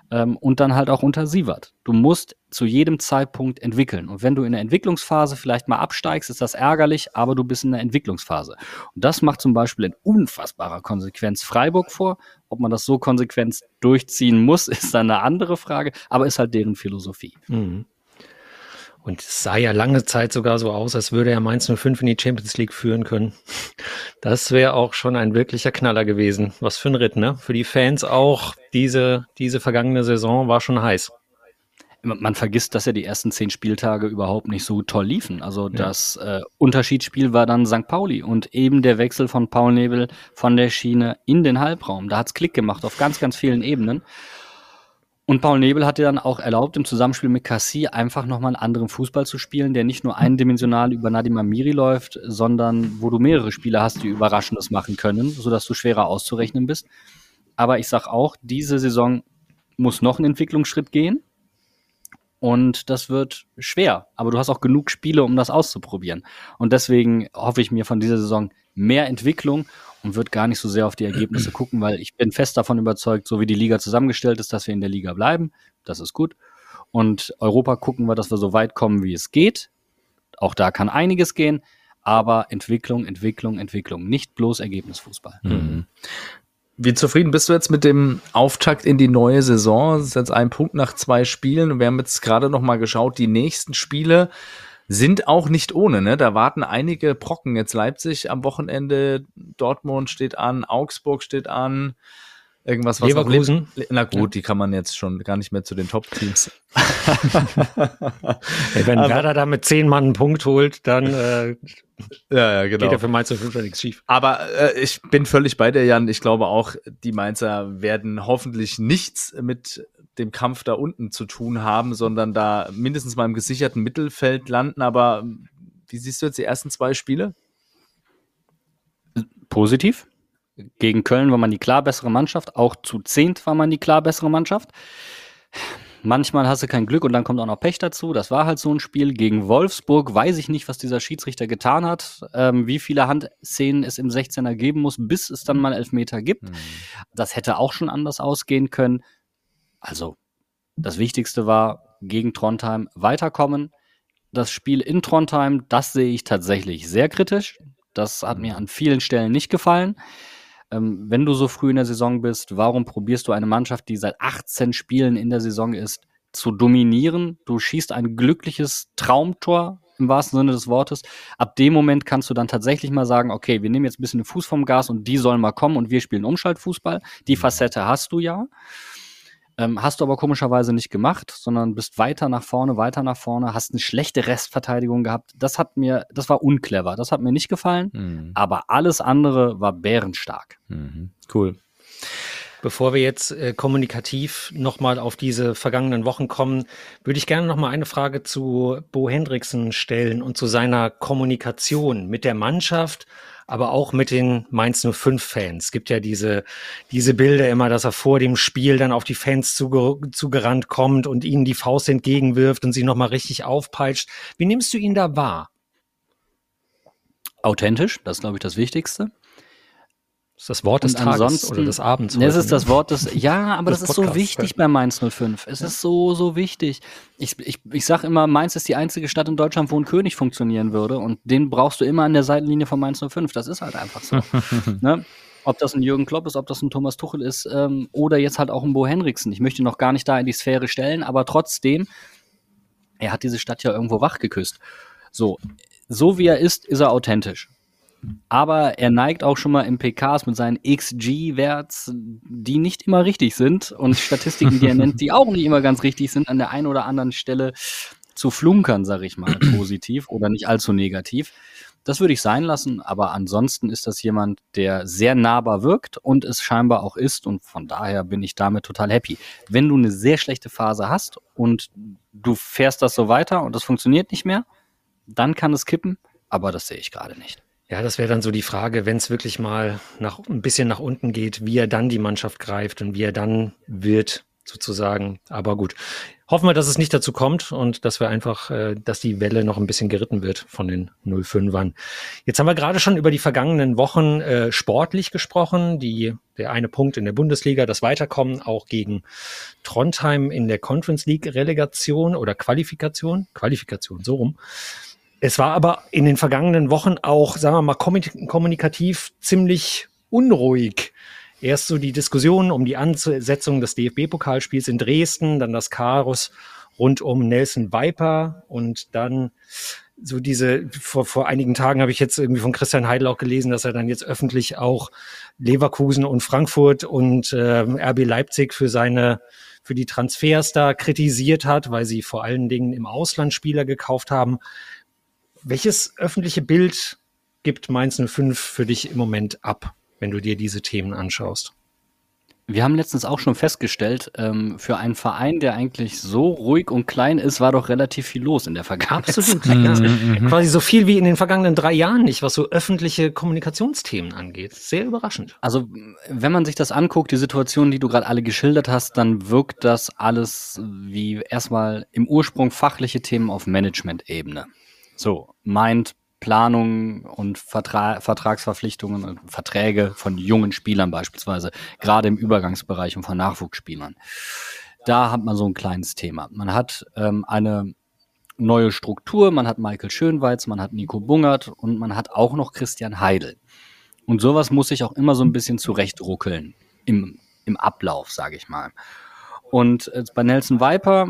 und dann halt auch unter Sievert. Du musst zu jedem Zeitpunkt entwickeln. Und wenn du in der Entwicklungsphase vielleicht mal absteigst, ist das ärgerlich, aber du bist in der Entwicklungsphase. Und das macht zum Beispiel in unfassbarer Konsequenz Freiburg vor. Ob man das so konsequent durchziehen muss, ist dann eine andere Frage, aber ist halt deren Philosophie. Mhm. Und es sah ja lange Zeit sogar so aus, als würde er Mainz 05 in die Champions League führen können. Das wäre auch schon ein wirklicher Knaller gewesen. Was für ein Ritt, ne? Für die Fans auch. Diese vergangene Saison war schon heiß. Man vergisst, dass ja die ersten 10 Spieltage überhaupt nicht so toll liefen. Also das Unterschiedsspiel war dann St. Pauli und eben der Wechsel von Paul Nebel von der Schiene in den Halbraum. Da hat's Klick gemacht auf ganz, ganz vielen Ebenen. Und Paul Nebel hat dir dann auch erlaubt, im Zusammenspiel mit Cassie einfach nochmal einen anderen Fußball zu spielen, der nicht nur eindimensional über Nadim Amiri läuft, sondern wo du mehrere Spieler hast, die Überraschendes machen können, sodass du schwerer auszurechnen bist. Aber ich sag auch, diese Saison muss noch ein Entwicklungsschritt gehen. Und das wird schwer. Aber du hast auch genug Spiele, um das auszuprobieren. Und deswegen hoffe ich mir von dieser Saison mehr Entwicklung und wird gar nicht so sehr auf die Ergebnisse gucken, weil ich bin fest davon überzeugt, so wie die Liga zusammengestellt ist, dass wir in der Liga bleiben. Das ist gut. Und Europa gucken wir, dass wir so weit kommen, wie es geht. Auch da kann einiges gehen. Aber Entwicklung. Nicht bloß Ergebnisfußball. Mhm. Wie zufrieden bist du jetzt mit dem Auftakt in die neue Saison? Das ist jetzt ein Punkt nach 2 Spielen. Und wir haben jetzt gerade noch mal geschaut, die nächsten Spiele sind auch nicht ohne, ne? Da warten einige Brocken. Jetzt Leipzig am Wochenende, Dortmund steht an, Augsburg steht an. Irgendwas, was Leverkusen. Na gut, die kann man jetzt schon gar nicht mehr zu den Top-Teams. Wenn Werder da mit 10 Mann einen Punkt holt, dann ja, genau. geht ja für Mainz 05 nichts schief. Aber ich bin völlig bei dir, Jan. Ich glaube auch, die Mainzer werden hoffentlich nichts mit dem Kampf da unten zu tun haben, sondern da mindestens mal im gesicherten Mittelfeld landen. Aber wie siehst du jetzt die ersten 2 Spiele? Positiv. Gegen Köln war man die klar bessere Mannschaft. Auch zu 10 war man die klar bessere Mannschaft. Manchmal hast du kein Glück und dann kommt auch noch Pech dazu. Das war halt so ein Spiel. Gegen Wolfsburg weiß ich nicht, was dieser Schiedsrichter getan hat, wie viele Handszenen es im 16er geben muss, bis es dann mal Elfmeter gibt. Das hätte auch schon anders ausgehen können. Also, das Wichtigste war, gegen Trondheim weiterkommen. Das Spiel in Trondheim, das sehe ich tatsächlich sehr kritisch. Das hat mir an vielen Stellen nicht gefallen. Wenn du so früh in der Saison bist, warum probierst du eine Mannschaft, die seit 18 Spielen in der Saison ist, zu dominieren? Du schießt ein glückliches Traumtor im wahrsten Sinne des Wortes. Ab dem Moment kannst du dann tatsächlich mal sagen, okay, wir nehmen jetzt ein bisschen den Fuß vom Gas und die sollen mal kommen und wir spielen Umschaltfußball. Die Facette hast du ja. Hast du aber komischerweise nicht gemacht, sondern bist weiter nach vorne, hast eine schlechte Restverteidigung gehabt. Das war unclever, das hat mir nicht gefallen, aber alles andere war bärenstark. Cool. Bevor wir jetzt kommunikativ nochmal auf diese vergangenen Wochen kommen, würde ich gerne nochmal eine Frage zu Bo Hendrickson stellen und zu seiner Kommunikation mit der Mannschaft, aber auch mit den Mainz 05-Fans. Es gibt ja diese Bilder immer, dass er vor dem Spiel dann auf die Fans zugerannt kommt und ihnen die Faust entgegenwirft und sie nochmal richtig aufpeitscht. Wie nimmst du ihn da wahr? Authentisch, das ist, glaube ich, das Wichtigste. Das ist das Wort des Tages oder des Abends. Es ist das Wort des, ja, aber das ist Podcast, so wichtig bei Mainz 05. Es ist so wichtig. Ich sage immer, Mainz ist die einzige Stadt in Deutschland, wo ein König funktionieren würde und den brauchst du immer an der Seitenlinie von Mainz 05. Das ist halt einfach so. Ne? Ob das ein Jürgen Klopp ist, ob das ein Thomas Tuchel ist oder jetzt halt auch ein Bo Hendrickson. Ich möchte noch gar nicht da in die Sphäre stellen, aber trotzdem, er hat diese Stadt ja irgendwo wach geküsst. So wie er ist er authentisch. Aber er neigt auch schon mal im PKs mit seinen XG-Werts, die nicht immer richtig sind und Statistiken, die er nennt, die auch nicht immer ganz richtig sind, an der einen oder anderen Stelle zu flunkern, sage ich mal, positiv oder nicht allzu negativ. Das würde ich sein lassen, aber ansonsten ist das jemand, der sehr nahbar wirkt und es scheinbar auch ist und von daher bin ich damit total happy. Wenn du eine sehr schlechte Phase hast und du fährst das so weiter und das funktioniert nicht mehr, dann kann es kippen, aber das sehe ich gerade nicht. Ja, das wäre dann so die Frage, wenn es wirklich mal ein bisschen nach unten geht, wie er dann die Mannschaft greift und wie er dann wird, sozusagen. Aber gut, Hoffen wir, dass es nicht dazu kommt und dass wir einfach, dass die Welle noch ein bisschen geritten wird von den 05ern. Jetzt haben wir gerade schon über die vergangenen Wochen sportlich gesprochen. Der eine Punkt in der Bundesliga, das Weiterkommen auch gegen Trondheim in der Conference League Relegation oder Qualifikation, so rum. Es war aber in den vergangenen Wochen auch, sagen wir mal, kommunikativ ziemlich unruhig. Erst so die Diskussion um die Ansetzung des DFB-Pokalspiels in Dresden, dann das Chaos rund um Nelson Viper und dann so vor einigen Tagen habe ich jetzt irgendwie von Christian Heidel auch gelesen, dass er dann jetzt öffentlich auch Leverkusen und Frankfurt und RB Leipzig für die Transfers da kritisiert hat, weil sie vor allen Dingen im Ausland Spieler gekauft haben. Welches öffentliche Bild gibt Mainz 05 für dich im Moment ab, wenn du dir diese Themen anschaust? Wir haben letztens auch schon festgestellt, für einen Verein, der eigentlich so ruhig und klein ist, war doch relativ viel los in der Vergangenheit. Absolut. Quasi so viel wie in den vergangenen 3 Jahren nicht, was so öffentliche Kommunikationsthemen angeht. Sehr überraschend. Also, wenn man sich das anguckt, die Situation, die du gerade alle geschildert hast, dann wirkt das alles wie erstmal im Ursprung fachliche Themen auf Management-Ebene. So, meint Planung und Vertragsverpflichtungen und Verträge von jungen Spielern beispielsweise, gerade im Übergangsbereich und von Nachwuchsspielern. Da hat man so ein kleines Thema. Man hat eine neue Struktur, man hat Michael Schönweiz, man hat Nico Bungert und man hat auch noch Christian Heidel. Und sowas muss sich auch immer so ein bisschen zurechtruckeln im Ablauf, sage ich mal. Und bei Nelson Viper,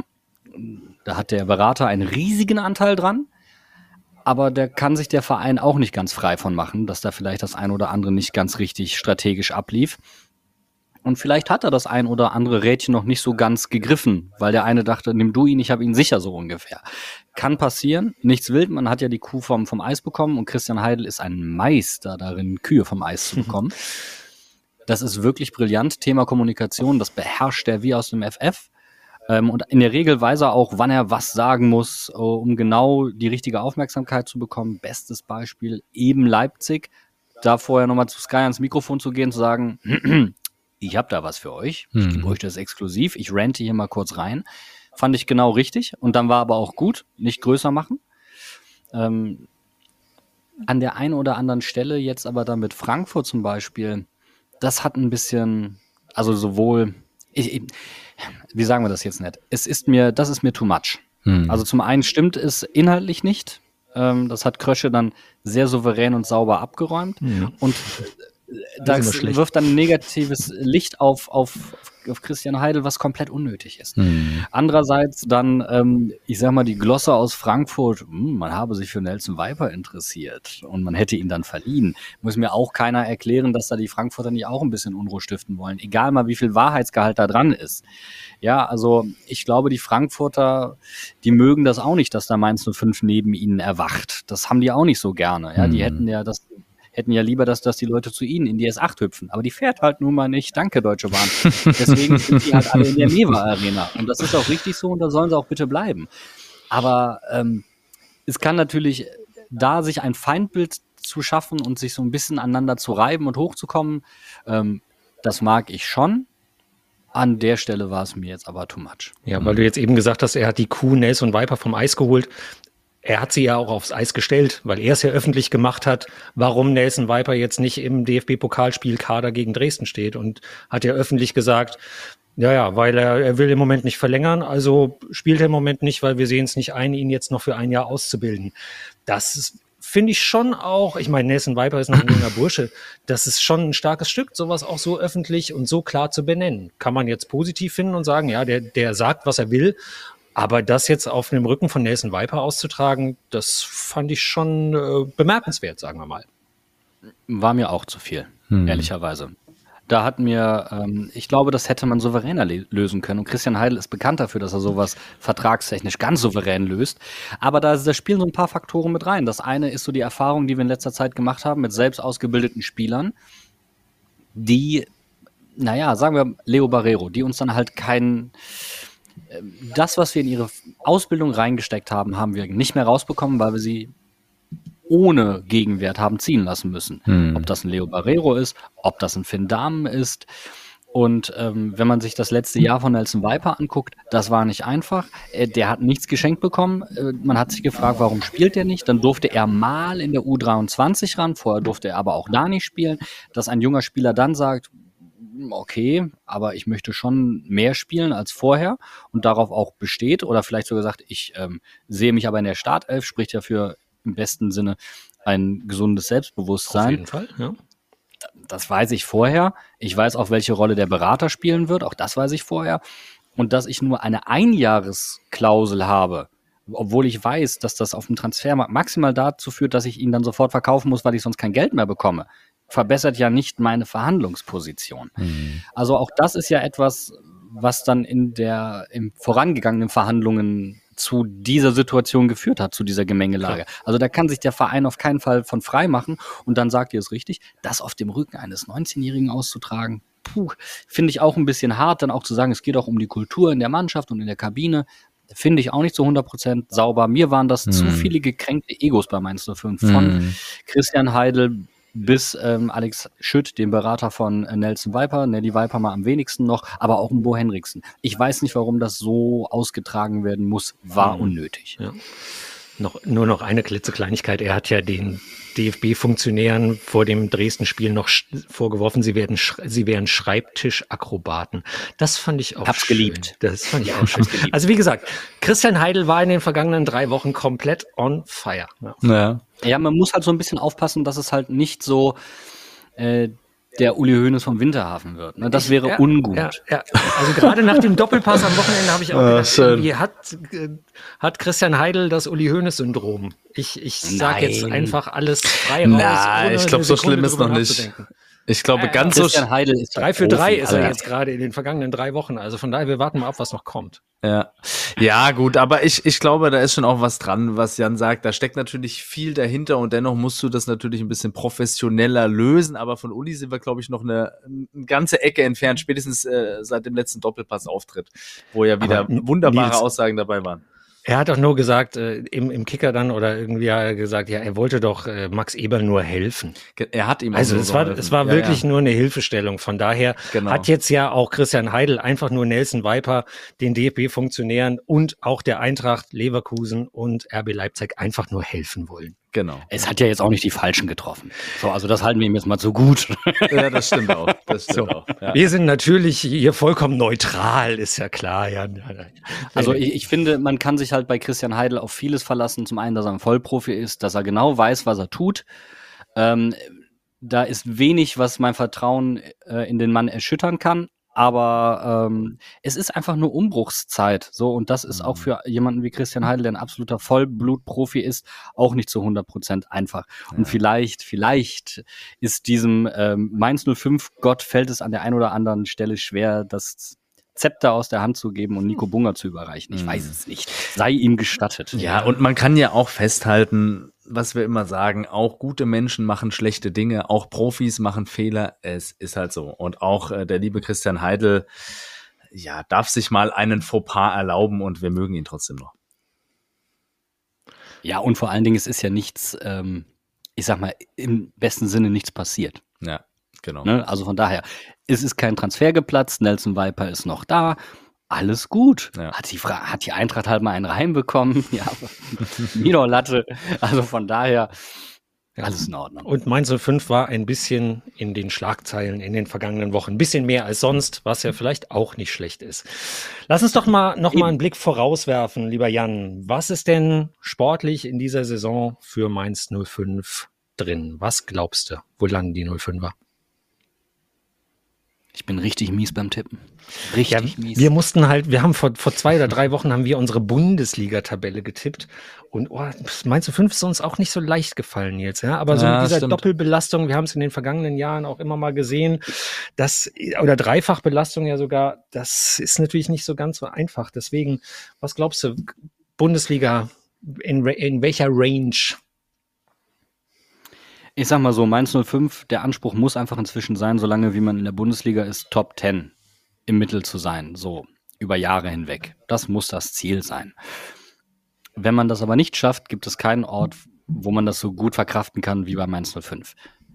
da hat der Berater einen riesigen Anteil dran. Aber da kann sich der Verein auch nicht ganz frei von machen, dass da vielleicht das ein oder andere nicht ganz richtig strategisch ablief. Und vielleicht hat er das ein oder andere Rädchen noch nicht so ganz gegriffen, weil der eine dachte, nimm du ihn, ich habe ihn sicher, so ungefähr. Kann passieren, nichts wild, man hat ja die Kuh vom Eis bekommen und Christian Heidel ist ein Meister darin, Kühe vom Eis zu bekommen. Das ist wirklich brillant. Thema Kommunikation, das beherrscht er wie aus dem FF. Und in der Regel weiß er auch, wann er was sagen muss, um genau die richtige Aufmerksamkeit zu bekommen. Bestes Beispiel eben Leipzig. Da vorher nochmal zu Sky ans Mikrofon zu gehen, zu sagen, ich habe da was für euch, ich gebe euch das exklusiv, ich rante hier mal kurz rein. Fand ich genau richtig und dann war aber auch gut, nicht größer machen. An der einen oder anderen Stelle jetzt aber dann mit Frankfurt zum Beispiel, das hat ein bisschen, also sowohl... wie sagen wir das jetzt nicht? Das ist mir too much. Also zum einen stimmt es inhaltlich nicht. Das hat Krösche dann sehr souverän und sauber abgeräumt. Und das wirft dann ein negatives Licht auf Christian Heidel, was komplett unnötig ist. Andererseits dann, ich sag mal, die Glosse aus Frankfurt, man habe sich für Nelson Viper interessiert und man hätte ihn dann verliehen. Muss mir auch keiner erklären, dass da die Frankfurter nicht auch ein bisschen Unruhe stiften wollen. Egal mal, wie viel Wahrheitsgehalt da dran ist. Ja, also ich glaube, die Frankfurter, die mögen das auch nicht, dass da Mainz 05 neben ihnen erwacht. Das haben die auch nicht so gerne. Ja, die hätten ja lieber, dass die Leute zu ihnen in die S8 hüpfen. Aber die fährt halt nun mal nicht. Danke, Deutsche Bahn. Deswegen sind die halt alle in der Mewa Arena. Und das ist auch richtig so und da sollen sie auch bitte bleiben. Aber es kann natürlich da sich ein Feindbild zu schaffen und sich so ein bisschen aneinander zu reiben und hochzukommen, das mag ich schon. An der Stelle war es mir jetzt aber too much. Ja, weil du jetzt eben gesagt hast, er hat die Kuh Nelson Viper vom Eis geholt. Er hat sie ja auch aufs Eis gestellt, weil er es ja öffentlich gemacht hat, warum Nelson Viper jetzt nicht im DFB-Pokalspielkader gegen Dresden steht und hat ja öffentlich gesagt, ja, weil er will im Moment nicht verlängern, also spielt er im Moment nicht, weil wir sehen es nicht ein, ihn jetzt noch für ein Jahr auszubilden. Das finde ich schon auch, ich meine, Nelson Viper ist noch ein junger Bursche, das ist schon ein starkes Stück, sowas auch so öffentlich und so klar zu benennen. Kann man jetzt positiv finden und sagen, ja, der sagt, was er will. Aber das jetzt auf dem Rücken von Nelson Viper auszutragen, das fand ich schon bemerkenswert, sagen wir mal. War mir auch zu viel, ehrlicherweise. Da hat mir, ich glaube, das hätte man souveräner lösen können. Und Christian Heidel ist bekannt dafür, dass er sowas vertragstechnisch ganz souverän löst. Aber da spielen so ein paar Faktoren mit rein. Das eine ist so die Erfahrung, die wir in letzter Zeit gemacht haben mit selbst ausgebildeten Spielern, die, sagen wir Leo Barrero, die uns dann halt das, was wir in ihre Ausbildung reingesteckt haben, haben wir nicht mehr rausbekommen, weil wir sie ohne Gegenwert haben ziehen lassen müssen. Ob das ein Leo Barrero ist, ob das ein Finn Dahmen ist. Und wenn man sich das letzte Jahr von Nelson Viper anguckt, das war nicht einfach. Der hat nichts geschenkt bekommen. Man hat sich gefragt, warum spielt er nicht? Dann durfte er mal in der U23 ran. Vorher durfte er aber auch da nicht spielen. Dass ein junger Spieler dann sagt, okay, aber ich möchte schon mehr spielen als vorher und darauf auch besteht oder vielleicht sogar sagt, ich sehe mich aber in der Startelf, spricht ja für im besten Sinne ein gesundes Selbstbewusstsein. Auf jeden Fall, ja. Das weiß ich vorher. Ich weiß auch, welche Rolle der Berater spielen wird. Auch das weiß ich vorher. Und dass ich nur eine Einjahresklausel habe, obwohl ich weiß, dass das auf dem Transfermarkt maximal dazu führt, dass ich ihn dann sofort verkaufen muss, weil ich sonst kein Geld mehr bekomme, verbessert ja nicht meine Verhandlungsposition. Also auch das ist ja etwas, was dann in im vorangegangenen Verhandlungen zu dieser Situation geführt hat, zu dieser Gemengelage. Also da kann sich der Verein auf keinen Fall von frei machen. Und dann sagt ihr es richtig, das auf dem Rücken eines 19-Jährigen auszutragen, finde ich auch ein bisschen hart, dann auch zu sagen, es geht auch um die Kultur in der Mannschaft und in der Kabine. Finde ich auch nicht zu 100% sauber. Mir waren das zu viele gekränkte Egos bei Mainz 05. Von Christian Heidel bis Alex Schütt, dem Berater von Nelson Viper, Nelly Viper mal am wenigsten noch, aber auch ein Bo Henriksen. Ich weiß nicht, warum das so ausgetragen werden muss. War unnötig. Ja. Nur noch eine klitzekleinigkeit. Er hat ja den DFB-Funktionären vor dem Dresden-Spiel noch vorgeworfen, sie wären Schreibtischakrobaten. Das fand ich auch Hab's schön. geliebt. Das fand ich auch schön. Also wie gesagt, Christian Heidel war in den vergangenen 3 Wochen komplett on fire. Ja, man muss halt so ein bisschen aufpassen, dass es halt nicht so der Uli Hoeneß vom Winterhafen wird. Ne? Das wäre ungut. Ja. Also gerade nach dem Doppelpass am Wochenende habe ich auch gedacht, irgendwie hat Christian Heidel das Uli Hoeneß-Syndrom. Ich sage jetzt einfach alles frei raus. Nein, ich glaube, so schlimm ist noch nicht. Ich glaube, ganz Christian Heidel ist 3 für 3 ist er jetzt gerade in den vergangenen 3 Wochen. Also von daher, wir warten mal ab, was noch kommt. Ja, gut, aber ich glaube, da ist schon auch was dran, was Jan sagt. Da steckt natürlich viel dahinter und dennoch musst du das natürlich ein bisschen professioneller lösen. Aber von Uli sind wir, glaube ich, noch eine ganze Ecke entfernt, spätestens seit dem letzten Doppelpass-Auftritt, wo ja wieder wunderbare Aussagen dabei waren. Er hat doch nur gesagt, im Kicker dann oder irgendwie hat er gesagt, ja, er wollte doch Max Eberl nur helfen. Er hat ihm also es war wirklich nur eine Hilfestellung. Von daher hat jetzt ja auch Christian Heidel einfach nur Nelson Viper, den DFB-Funktionären und auch der Eintracht Leverkusen und RB Leipzig einfach nur helfen wollen. Genau. Es hat ja jetzt auch nicht die Falschen getroffen. So, also das halten wir ihm jetzt mal so gut. Ja, das stimmt auch. Ja. Wir sind natürlich hier vollkommen neutral, ist ja klar. Ja. Also ich finde, man kann sich halt bei Christian Heidel auf vieles verlassen. Zum einen, dass er ein Vollprofi ist, dass er genau weiß, was er tut. Da ist wenig, was mein Vertrauen in den Mann erschüttern kann. Aber es ist einfach nur Umbruchszeit. So, und das ist auch für jemanden wie Christian Heidel, der ein absoluter Vollblutprofi ist, auch nicht zu 100% einfach. Ja. Und vielleicht ist diesem Mainz 05 Gott fällt es an der einen oder anderen Stelle schwer, das Zepter aus der Hand zu geben und Nico Bunger zu überreichen. Ich weiß es nicht. Sei ihm gestattet. Ja, und man kann ja auch festhalten, was wir immer sagen, auch gute Menschen machen schlechte Dinge, auch Profis machen Fehler, es ist halt so. Und auch der liebe Christian Heidel, ja, darf sich mal einen Fauxpas erlauben und wir mögen ihn trotzdem noch. Ja, und vor allen Dingen, es ist ja nichts, ich sag mal, im besten Sinne nichts passiert. Ja, genau. Ne? Also von daher, es ist kein Transfer geplatzt, Nelson Viper ist noch da, alles gut. Ja. Hat die Eintracht halt mal einen reinbekommen. Ja, Mino Latte. Also von daher, alles in Ordnung. Und Mainz 05 war ein bisschen in den Schlagzeilen in den vergangenen Wochen. Ein bisschen mehr als sonst, was ja vielleicht auch nicht schlecht ist. Lass uns doch mal einen Blick vorauswerfen, lieber Jan. Was ist denn sportlich in dieser Saison für Mainz 05 drin? Was glaubst du? Wo landen die 05er? Ich bin richtig mies beim Tippen. Richtig mies. Wir haben vor 2 oder 3 Wochen haben wir unsere Bundesliga-Tabelle getippt und Mainz 05 ist uns auch nicht so leicht gefallen jetzt, ja. Aber so mit dieser Doppelbelastung, wir haben es in den vergangenen Jahren auch immer mal gesehen, oder Dreifachbelastung ja sogar, das ist natürlich nicht so ganz so einfach. Deswegen, was glaubst du, Bundesliga, in welcher Range? Ich sag mal so, Mainz 05, der Anspruch muss einfach inzwischen sein, solange wie man in der Bundesliga ist, Top 10 im Mittel zu sein, so über Jahre hinweg. Das muss das Ziel sein. Wenn man das aber nicht schafft, gibt es keinen Ort, wo man das so gut verkraften kann wie bei Mainz 05.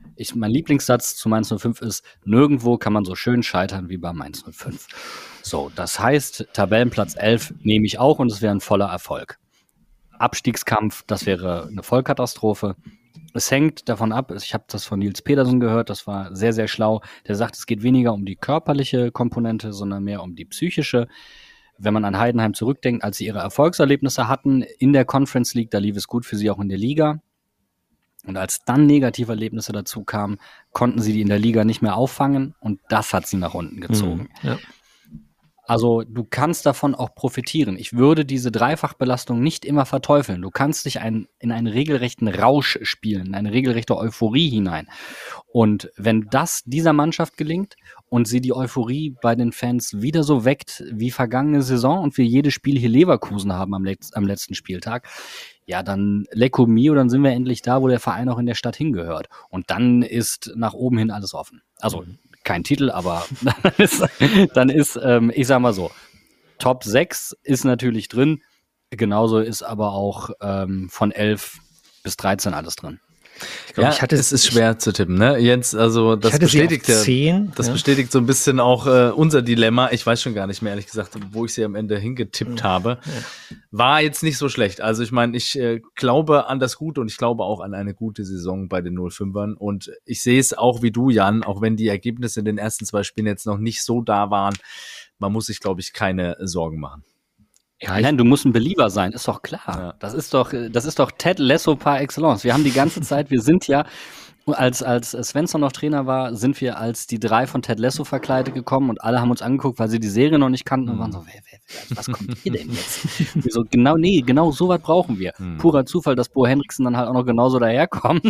Mein Lieblingssatz zu Mainz 05 ist, nirgendwo kann man so schön scheitern wie bei Mainz 05. So, das heißt, Tabellenplatz 11 nehme ich auch und es wäre ein voller Erfolg. Abstiegskampf, das wäre eine Vollkatastrophe. Es hängt davon ab, ich habe das von Nils Pedersen gehört, das war sehr, sehr schlau. Der sagt, es geht weniger um die körperliche Komponente, sondern mehr um die psychische. Wenn man an Heidenheim zurückdenkt, als sie ihre Erfolgserlebnisse hatten in der Conference League, da lief es gut für sie auch in der Liga. Und als dann negative Erlebnisse dazu kamen, konnten sie die in der Liga nicht mehr auffangen und das hat sie nach unten gezogen. Ja. Also du kannst davon auch profitieren. Ich würde diese Dreifachbelastung nicht immer verteufeln. Du kannst dich in einen regelrechten Rausch spielen, in eine regelrechte Euphorie hinein. Und wenn das dieser Mannschaft gelingt und sie die Euphorie bei den Fans wieder so weckt wie vergangene Saison und wir jedes Spiel hier Leverkusen haben am letzten Spieltag, ja, dann lecco mio, dann sind wir endlich da, wo der Verein auch in der Stadt hingehört. Und dann ist nach oben hin alles offen. Also kein Titel, aber dann ist ich sag mal so, Top 6 ist natürlich drin, genauso ist aber auch von 11 bis 13 alles drin. Ich glaub, es ist schwer zu tippen, ne? Jens, also das bestätigt bestätigt so ein bisschen auch unser Dilemma. Ich weiß schon gar nicht mehr, ehrlich gesagt, wo ich sie am Ende hingetippt habe. Ja. War jetzt nicht so schlecht. Also ich meine, ich glaube an das Gute und ich glaube auch an eine gute Saison bei den 05ern. Und ich sehe es auch wie du, Jan, auch wenn die Ergebnisse in den ersten 2 Spielen jetzt noch nicht so da waren. Man muss sich, glaube ich, keine Sorgen machen. Ja, nein, du musst ein Believer sein, ist doch klar. Ja. Das ist doch Ted Lasso par excellence. Wir haben die ganze Zeit, wir sind ja, als Svensson noch Trainer war, sind wir als die 3 von Ted Lasso verkleidet gekommen und alle haben uns angeguckt, weil sie die Serie noch nicht kannten und waren so, was kommt hier denn jetzt? Wir so, genau so was brauchen wir. Purer Zufall, dass Bo Henriksen dann halt auch noch genauso daherkommt.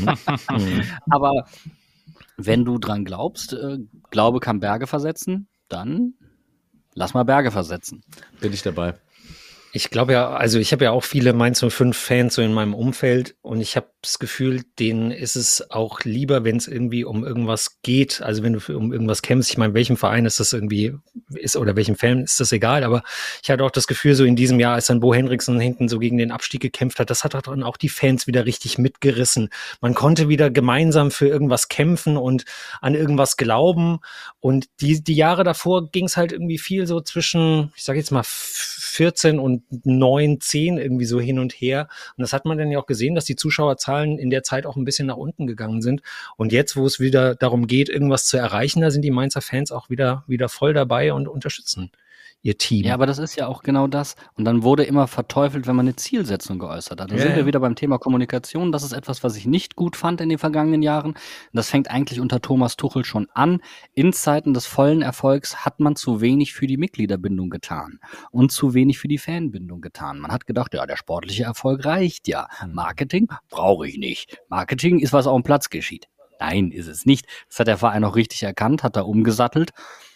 Aber wenn du dran glaubst, Glaube kann Berge versetzen, dann lass mal Berge versetzen. Bin ich dabei. Ich glaube ja, also ich habe ja auch viele Mainz 05-Fans so in meinem Umfeld und ich habe das Gefühl, denen ist es auch lieber, wenn es irgendwie um irgendwas geht, also wenn du um irgendwas kämpfst. Ich meine, welchem Verein ist das irgendwie, oder welchem Fan ist das egal, aber ich hatte auch das Gefühl, so in diesem Jahr, als dann Bo Henriksen hinten so gegen den Abstieg gekämpft hat, das hat dann auch die Fans wieder richtig mitgerissen. Man konnte wieder gemeinsam für irgendwas kämpfen und an irgendwas glauben und die Jahre davor ging es halt irgendwie viel so zwischen, ich sage jetzt mal 14 und 9, 10 irgendwie so hin und her. Und das hat man dann ja auch gesehen, dass die Zuschauerzahlen in der Zeit auch ein bisschen nach unten gegangen sind. Und jetzt, wo es wieder darum geht, irgendwas zu erreichen, da sind die Mainzer Fans auch wieder voll dabei und unterstützen ihr Team. Ja, aber das ist ja auch genau das. Und dann wurde immer verteufelt, wenn man eine Zielsetzung geäußert hat. Da sind wir wieder beim Thema Kommunikation. Das ist etwas, was ich nicht gut fand in den vergangenen Jahren. Das fängt eigentlich unter Thomas Tuchel schon an. In Zeiten des vollen Erfolgs hat man zu wenig für die Mitgliederbindung getan und zu wenig für die Fanbindung getan. Man hat gedacht, ja, der sportliche Erfolg reicht ja. Marketing brauche ich nicht. Marketing ist, was auf dem Platz geschieht. Nein, ist es nicht. Das hat der Verein auch richtig erkannt, hat da umgesattelt.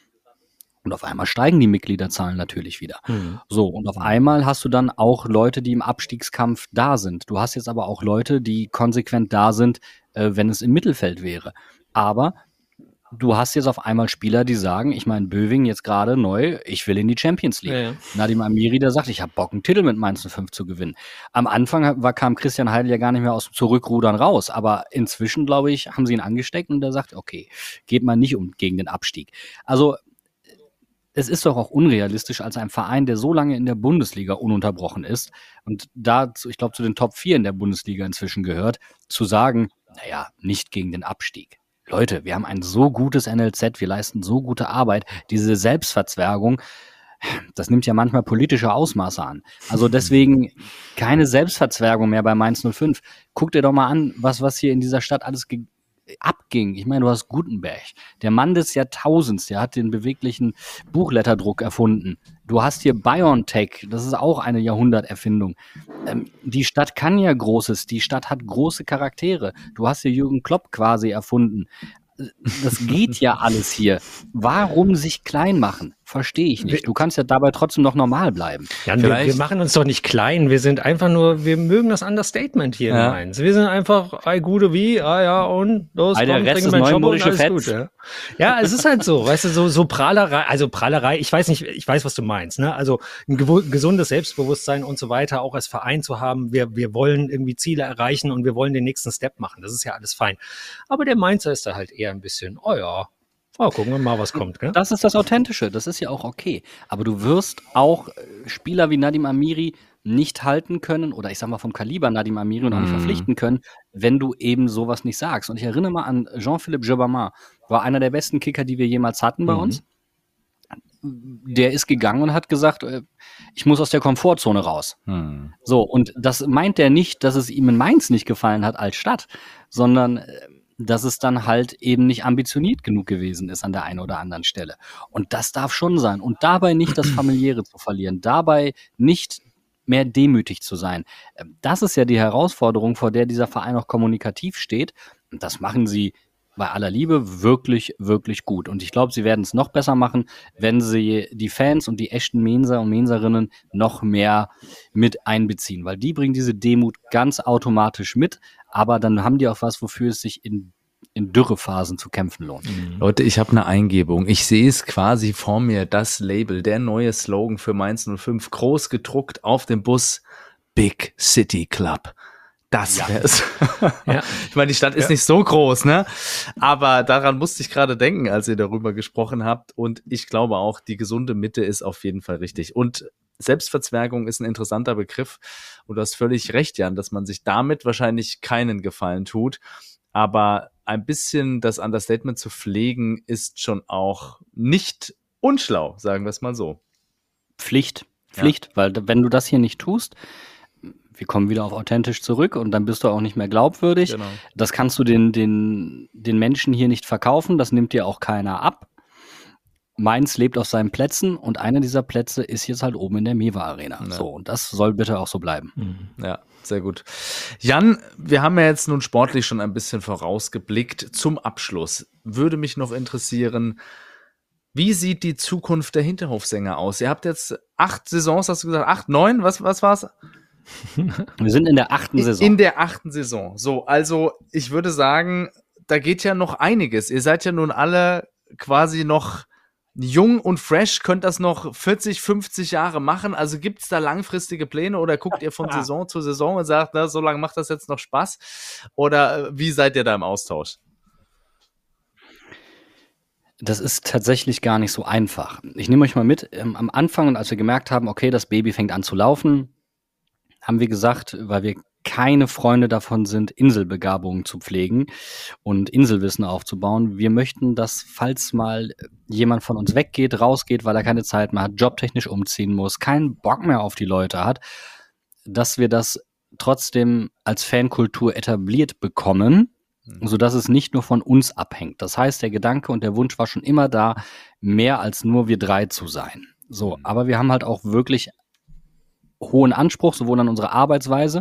Und auf einmal steigen die Mitgliederzahlen natürlich wieder. So, und auf einmal hast du dann auch Leute, die im Abstiegskampf da sind. Du hast jetzt aber auch Leute, die konsequent da sind, wenn es im Mittelfeld wäre. Aber du hast jetzt auf einmal Spieler, die sagen, ich meine, Böwing jetzt gerade neu, ich will in die Champions League. Ja. Nadim Amiri, der sagt, ich habe Bock, einen Titel mit Mainz 05 zu gewinnen. Am Anfang kam Christian Heidel ja gar nicht mehr aus dem Zurückrudern raus, aber inzwischen, glaube ich, haben sie ihn angesteckt und der sagt, okay, geht mal nicht gegen den Abstieg. Also es ist doch auch unrealistisch, als ein Verein, der so lange in der Bundesliga ununterbrochen ist und da, ich glaube, zu den Top 4 in der Bundesliga inzwischen gehört, zu sagen, naja, nicht gegen den Abstieg. Leute, wir haben ein so gutes NLZ, wir leisten so gute Arbeit, diese Selbstverzwergung, das nimmt ja manchmal politische Ausmaße an. Also deswegen keine Selbstverzwergung mehr bei Mainz 05. Guck dir doch mal an, was hier in dieser Stadt alles abging. Ich meine, du hast Gutenberg, der Mann des Jahrtausends, der hat den beweglichen Buchletterdruck erfunden. Du hast hier BioNTech, das ist auch eine Jahrhunderterfindung. Die Stadt kann ja Großes, die Stadt hat große Charaktere. Du hast hier Jürgen Klopp quasi erfunden. Das geht ja alles hier. Warum sich klein machen? Verstehe ich nicht. Du kannst ja dabei trotzdem noch normal bleiben. Ja, wir machen uns doch nicht klein. Wir sind einfach nur, wir mögen das Understatement hier in Mainz. Wir sind einfach, Gude wie, ja, und los, Der Rest ist neumodische Fetz. Gut, ja, es ist halt so, weißt du, so Prahlerei, ich weiß, was du meinst, ne? Also ein gesundes Selbstbewusstsein und so weiter, auch als Verein zu haben. Wir wollen irgendwie Ziele erreichen und wir wollen den nächsten Step machen. Das ist ja alles fein. Aber der Mainzer ist da halt eher ein bisschen, gucken wir mal, was kommt. Gell? Das ist das Authentische, das ist ja auch okay. Aber du wirst auch Spieler wie Nadim Amiri nicht halten können oder ich sag mal vom Kaliber Nadim Amiri und auch nicht verpflichten können, wenn du eben sowas nicht sagst. Und ich erinnere mal an Jean-Philippe Gibbermann, war einer der besten Kicker, die wir jemals hatten bei uns. Der ist gegangen und hat gesagt, ich muss aus der Komfortzone raus. So, und das meint er nicht, dass es ihm in Mainz nicht gefallen hat als Stadt, sondern dass es dann halt eben nicht ambitioniert genug gewesen ist an der einen oder anderen Stelle. Und das darf schon sein. Und dabei nicht das Familiäre zu verlieren, dabei nicht mehr demütig zu sein. Das ist ja die Herausforderung, vor der dieser Verein auch kommunikativ steht. Und das machen sie bei aller Liebe wirklich, wirklich gut. Und ich glaube, sie werden es noch besser machen, wenn sie die Fans und die echten Mainzer und Mainzerinnen noch mehr mit einbeziehen. Weil die bringen diese Demut ganz automatisch mit. Aber dann haben die auch was, wofür es sich in Dürrephasen zu kämpfen lohnt. Leute, ich habe eine Eingebung. Ich sehe es quasi vor mir, das Label, der neue Slogan für Mainz 05, groß gedruckt auf dem Bus, Big City Club. Das wär's. Ja. Ich meine, die Stadt ist nicht so groß, ne? Aber daran musste ich gerade denken, als ihr darüber gesprochen habt. Und ich glaube auch, die gesunde Mitte ist auf jeden Fall richtig. Und Selbstverzwergung ist ein interessanter Begriff. Und du hast völlig recht, Jan, dass man sich damit wahrscheinlich keinen Gefallen tut. Aber ein bisschen das Understatement zu pflegen, ist schon auch nicht unschlau, sagen wir es mal so. Pflicht, weil wenn du das hier nicht tust, wir kommen wieder auf authentisch zurück und dann bist du auch nicht mehr glaubwürdig. Genau. Das kannst du den Menschen hier nicht verkaufen, das nimmt dir auch keiner ab. Mainz lebt auf seinen Plätzen und einer dieser Plätze ist jetzt halt oben in der Mewa Arena. Ja. So, und das soll bitte auch so bleiben. Ja, sehr gut. Jan, wir haben ja jetzt nun sportlich schon ein bisschen vorausgeblickt. Zum Abschluss würde mich noch interessieren, wie sieht die Zukunft der Hinterhofsänger aus? Ihr habt jetzt 8 Saisons, hast du gesagt, 8, 9, was war's? Wir sind in der 8. Saison. In der 8. Saison. So, also ich würde sagen, da geht ja noch einiges. Ihr seid ja nun alle quasi noch jung und fresh, könnt das noch 40, 50 Jahre machen. Also gibt es da langfristige Pläne oder guckt ihr von Saison zu Saison und sagt, na, so lange macht das jetzt noch Spaß? Oder wie seid ihr da im Austausch? Das ist tatsächlich gar nicht so einfach. Ich nehme euch mal mit. Am Anfang, und als wir gemerkt haben, okay, das Baby fängt an zu laufen, haben wir gesagt, weil wir keine Freunde davon sind, Inselbegabungen zu pflegen und Inselwissen aufzubauen. Wir möchten, dass, falls mal jemand von uns weggeht, rausgeht, weil er keine Zeit mehr hat, jobtechnisch umziehen muss, keinen Bock mehr auf die Leute hat, dass wir das trotzdem als Fankultur etabliert bekommen, sodass es nicht nur von uns abhängt. Das heißt, der Gedanke und der Wunsch war schon immer da, mehr als nur wir 3 zu sein. So, aber wir haben halt auch wirklich hohen Anspruch, sowohl an unsere Arbeitsweise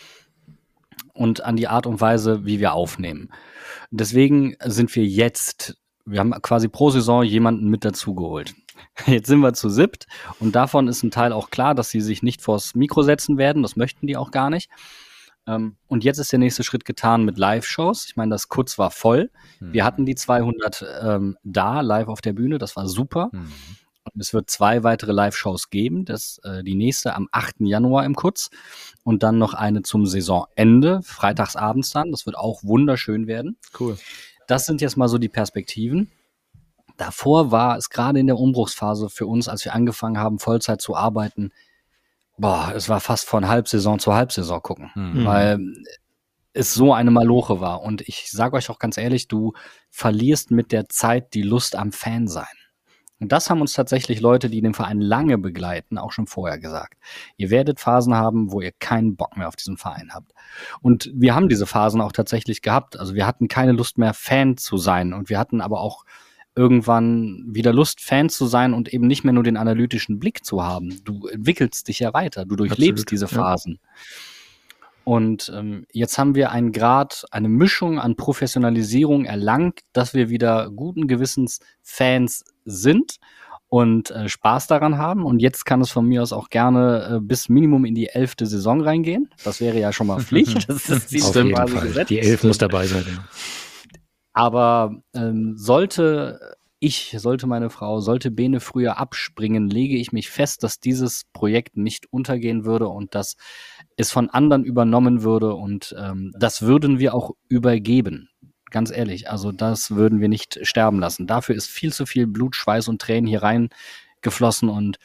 und an die Art und Weise, wie wir aufnehmen. Deswegen sind wir haben quasi pro Saison jemanden mit dazugeholt. Jetzt sind wir zu 7 und davon ist ein Teil auch klar, dass sie sich nicht vors Mikro setzen werden, das möchten die auch gar nicht. Und jetzt ist der nächste Schritt getan mit Live-Shows. Ich meine, das Kutz war voll. Wir hatten die 200 da, live auf der Bühne, das war super. Und es wird 2 weitere Live-Shows geben. Die nächste am 8. Januar im Kutz und dann noch eine zum Saisonende, freitagsabends dann. Das wird auch wunderschön werden. Cool. Das sind jetzt mal so die Perspektiven. Davor war es gerade in der Umbruchsphase für uns, als wir angefangen haben, Vollzeit zu arbeiten, es war fast von Halbsaison zu Halbsaison gucken, weil es so eine Maloche war. Und ich sage euch auch ganz ehrlich, du verlierst mit der Zeit die Lust am Fan sein. Und das haben uns tatsächlich Leute, die den Verein lange begleiten, auch schon vorher gesagt. Ihr werdet Phasen haben, wo ihr keinen Bock mehr auf diesen Verein habt. Und wir haben diese Phasen auch tatsächlich gehabt. Also wir hatten keine Lust mehr, Fan zu sein. Und wir hatten aber auch irgendwann wieder Lust, Fan zu sein und eben nicht mehr nur den analytischen Blick zu haben. Du entwickelst dich ja weiter. Du durchlebst diese Phasen. Ja. Und jetzt haben wir eine Mischung an Professionalisierung erlangt, dass wir wieder guten Gewissens Fans sind und Spaß daran haben. Und jetzt kann es von mir aus auch gerne bis Minimum in die 11. Saison reingehen. Das wäre ja schon mal Pflicht. Das ist Auf jeden Fall. gesetzt. Die 11 muss dabei sein. Ja. Aber sollte meine Frau, sollte Bene früher abspringen, lege ich mich fest, dass dieses Projekt nicht untergehen würde und dass es von anderen übernommen würde und das würden wir auch übergeben. Ganz ehrlich, also das würden wir nicht sterben lassen. Dafür ist viel zu viel Blut, Schweiß und Tränen hier reingeflossen und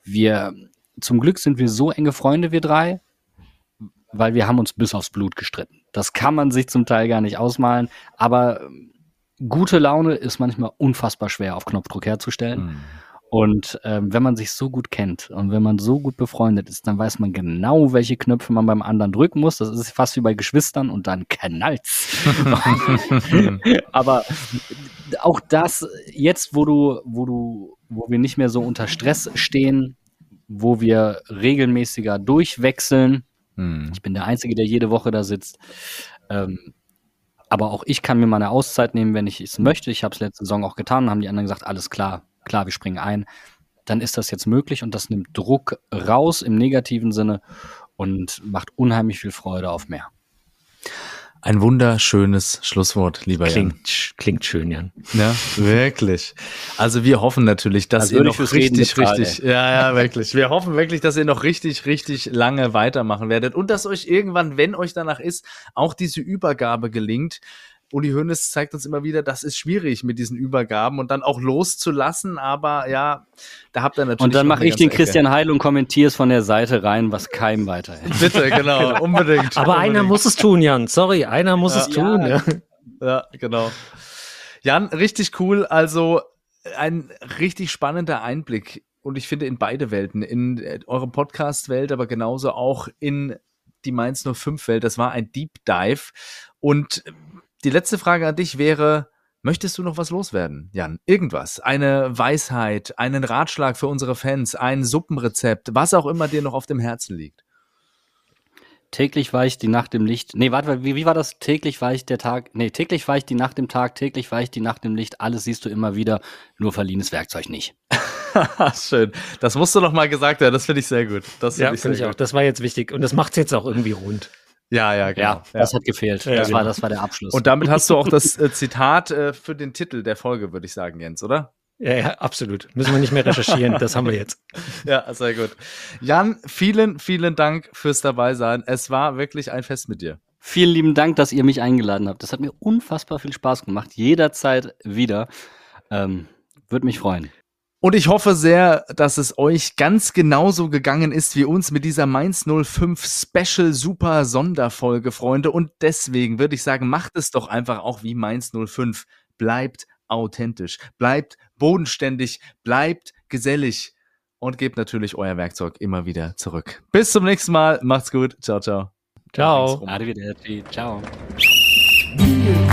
zum Glück sind wir so enge Freunde, wir drei, weil wir haben uns bis aufs Blut gestritten. Das kann man sich zum Teil gar nicht ausmalen, aber gute Laune ist manchmal unfassbar schwer auf Knopfdruck herzustellen. Und wenn man sich so gut kennt und wenn man so gut befreundet ist, dann weiß man genau, welche Knöpfe man beim anderen drücken muss. Das ist fast wie bei Geschwistern und dann knallt's. Aber auch das, jetzt wo wir nicht mehr so unter Stress stehen, wo wir regelmäßiger durchwechseln. Ich bin der Einzige, der jede Woche da sitzt. Aber auch ich kann mir mal eine Auszeit nehmen, wenn ich es möchte. Ich habe es letzte Saison auch getan und haben die anderen gesagt, alles klar, wir springen ein. Dann ist das jetzt möglich und das nimmt Druck raus im negativen Sinne und macht unheimlich viel Freude auf mehr. Ein wunderschönes Schlusswort, lieber Jan. Klingt schön, Jan. Ja, wirklich. Also wir hoffen natürlich, dass ihr noch richtig, wirklich. Wir hoffen wirklich, dass ihr noch richtig, richtig lange weitermachen werdet und dass euch irgendwann, wenn euch danach ist, auch diese Übergabe gelingt. Uli Hoeneß zeigt uns immer wieder, das ist schwierig mit diesen Übergaben und dann auch loszulassen, aber ja, da habt ihr natürlich. Und dann mache ich den Christian Heil und kommentiere es von der Seite rein, was keinem weiterhilft. Bitte, genau, unbedingt. Aber einer muss es tun, Jan. Sorry, einer muss es tun. Ja, genau. Jan, richtig cool. Also ein richtig spannender Einblick und ich finde in beide Welten, in eure Podcast-Welt, aber genauso auch in die Mainz 05-Welt. Das war ein Deep Dive und die letzte Frage an dich wäre, möchtest du noch was loswerden, Jan? Irgendwas? Eine Weisheit, einen Ratschlag für unsere Fans, ein Suppenrezept, was auch immer dir noch auf dem Herzen liegt? Täglich weicht die Nacht im Licht. Nee, warte, wie war das? Täglich weicht die Nacht im Tag, täglich weicht die Nacht im Licht. Alles siehst du immer wieder, nur verliehenes Werkzeug nicht. Schön. Das musst du noch mal gesagt haben, das finde ich sehr gut. Finde ich auch. Das war jetzt wichtig und das macht es jetzt auch irgendwie rund. Ja, genau. Ja, das hat gefehlt. Ja, das war der Abschluss. Und damit hast du auch das Zitat für den Titel der Folge, würde ich sagen, Jens, oder? Ja, absolut. Müssen wir nicht mehr recherchieren, das haben wir jetzt. Ja, sehr gut. Jan, vielen, vielen Dank fürs Dabeisein. Es war wirklich ein Fest mit dir. Vielen lieben Dank, dass ihr mich eingeladen habt. Das hat mir unfassbar viel Spaß gemacht. Jederzeit wieder. Würde mich freuen. Und ich hoffe sehr, dass es euch ganz genauso gegangen ist wie uns mit dieser Mainz 05 Special Super Sonderfolge, Freunde. Und deswegen würde ich sagen, macht es doch einfach auch wie Mainz 05. Bleibt authentisch, bleibt bodenständig, bleibt gesellig und gebt natürlich euer Werkzeug immer wieder zurück. Bis zum nächsten Mal. Macht's gut. Ciao, ciao. Ciao. Arrivederci. Ciao. Wir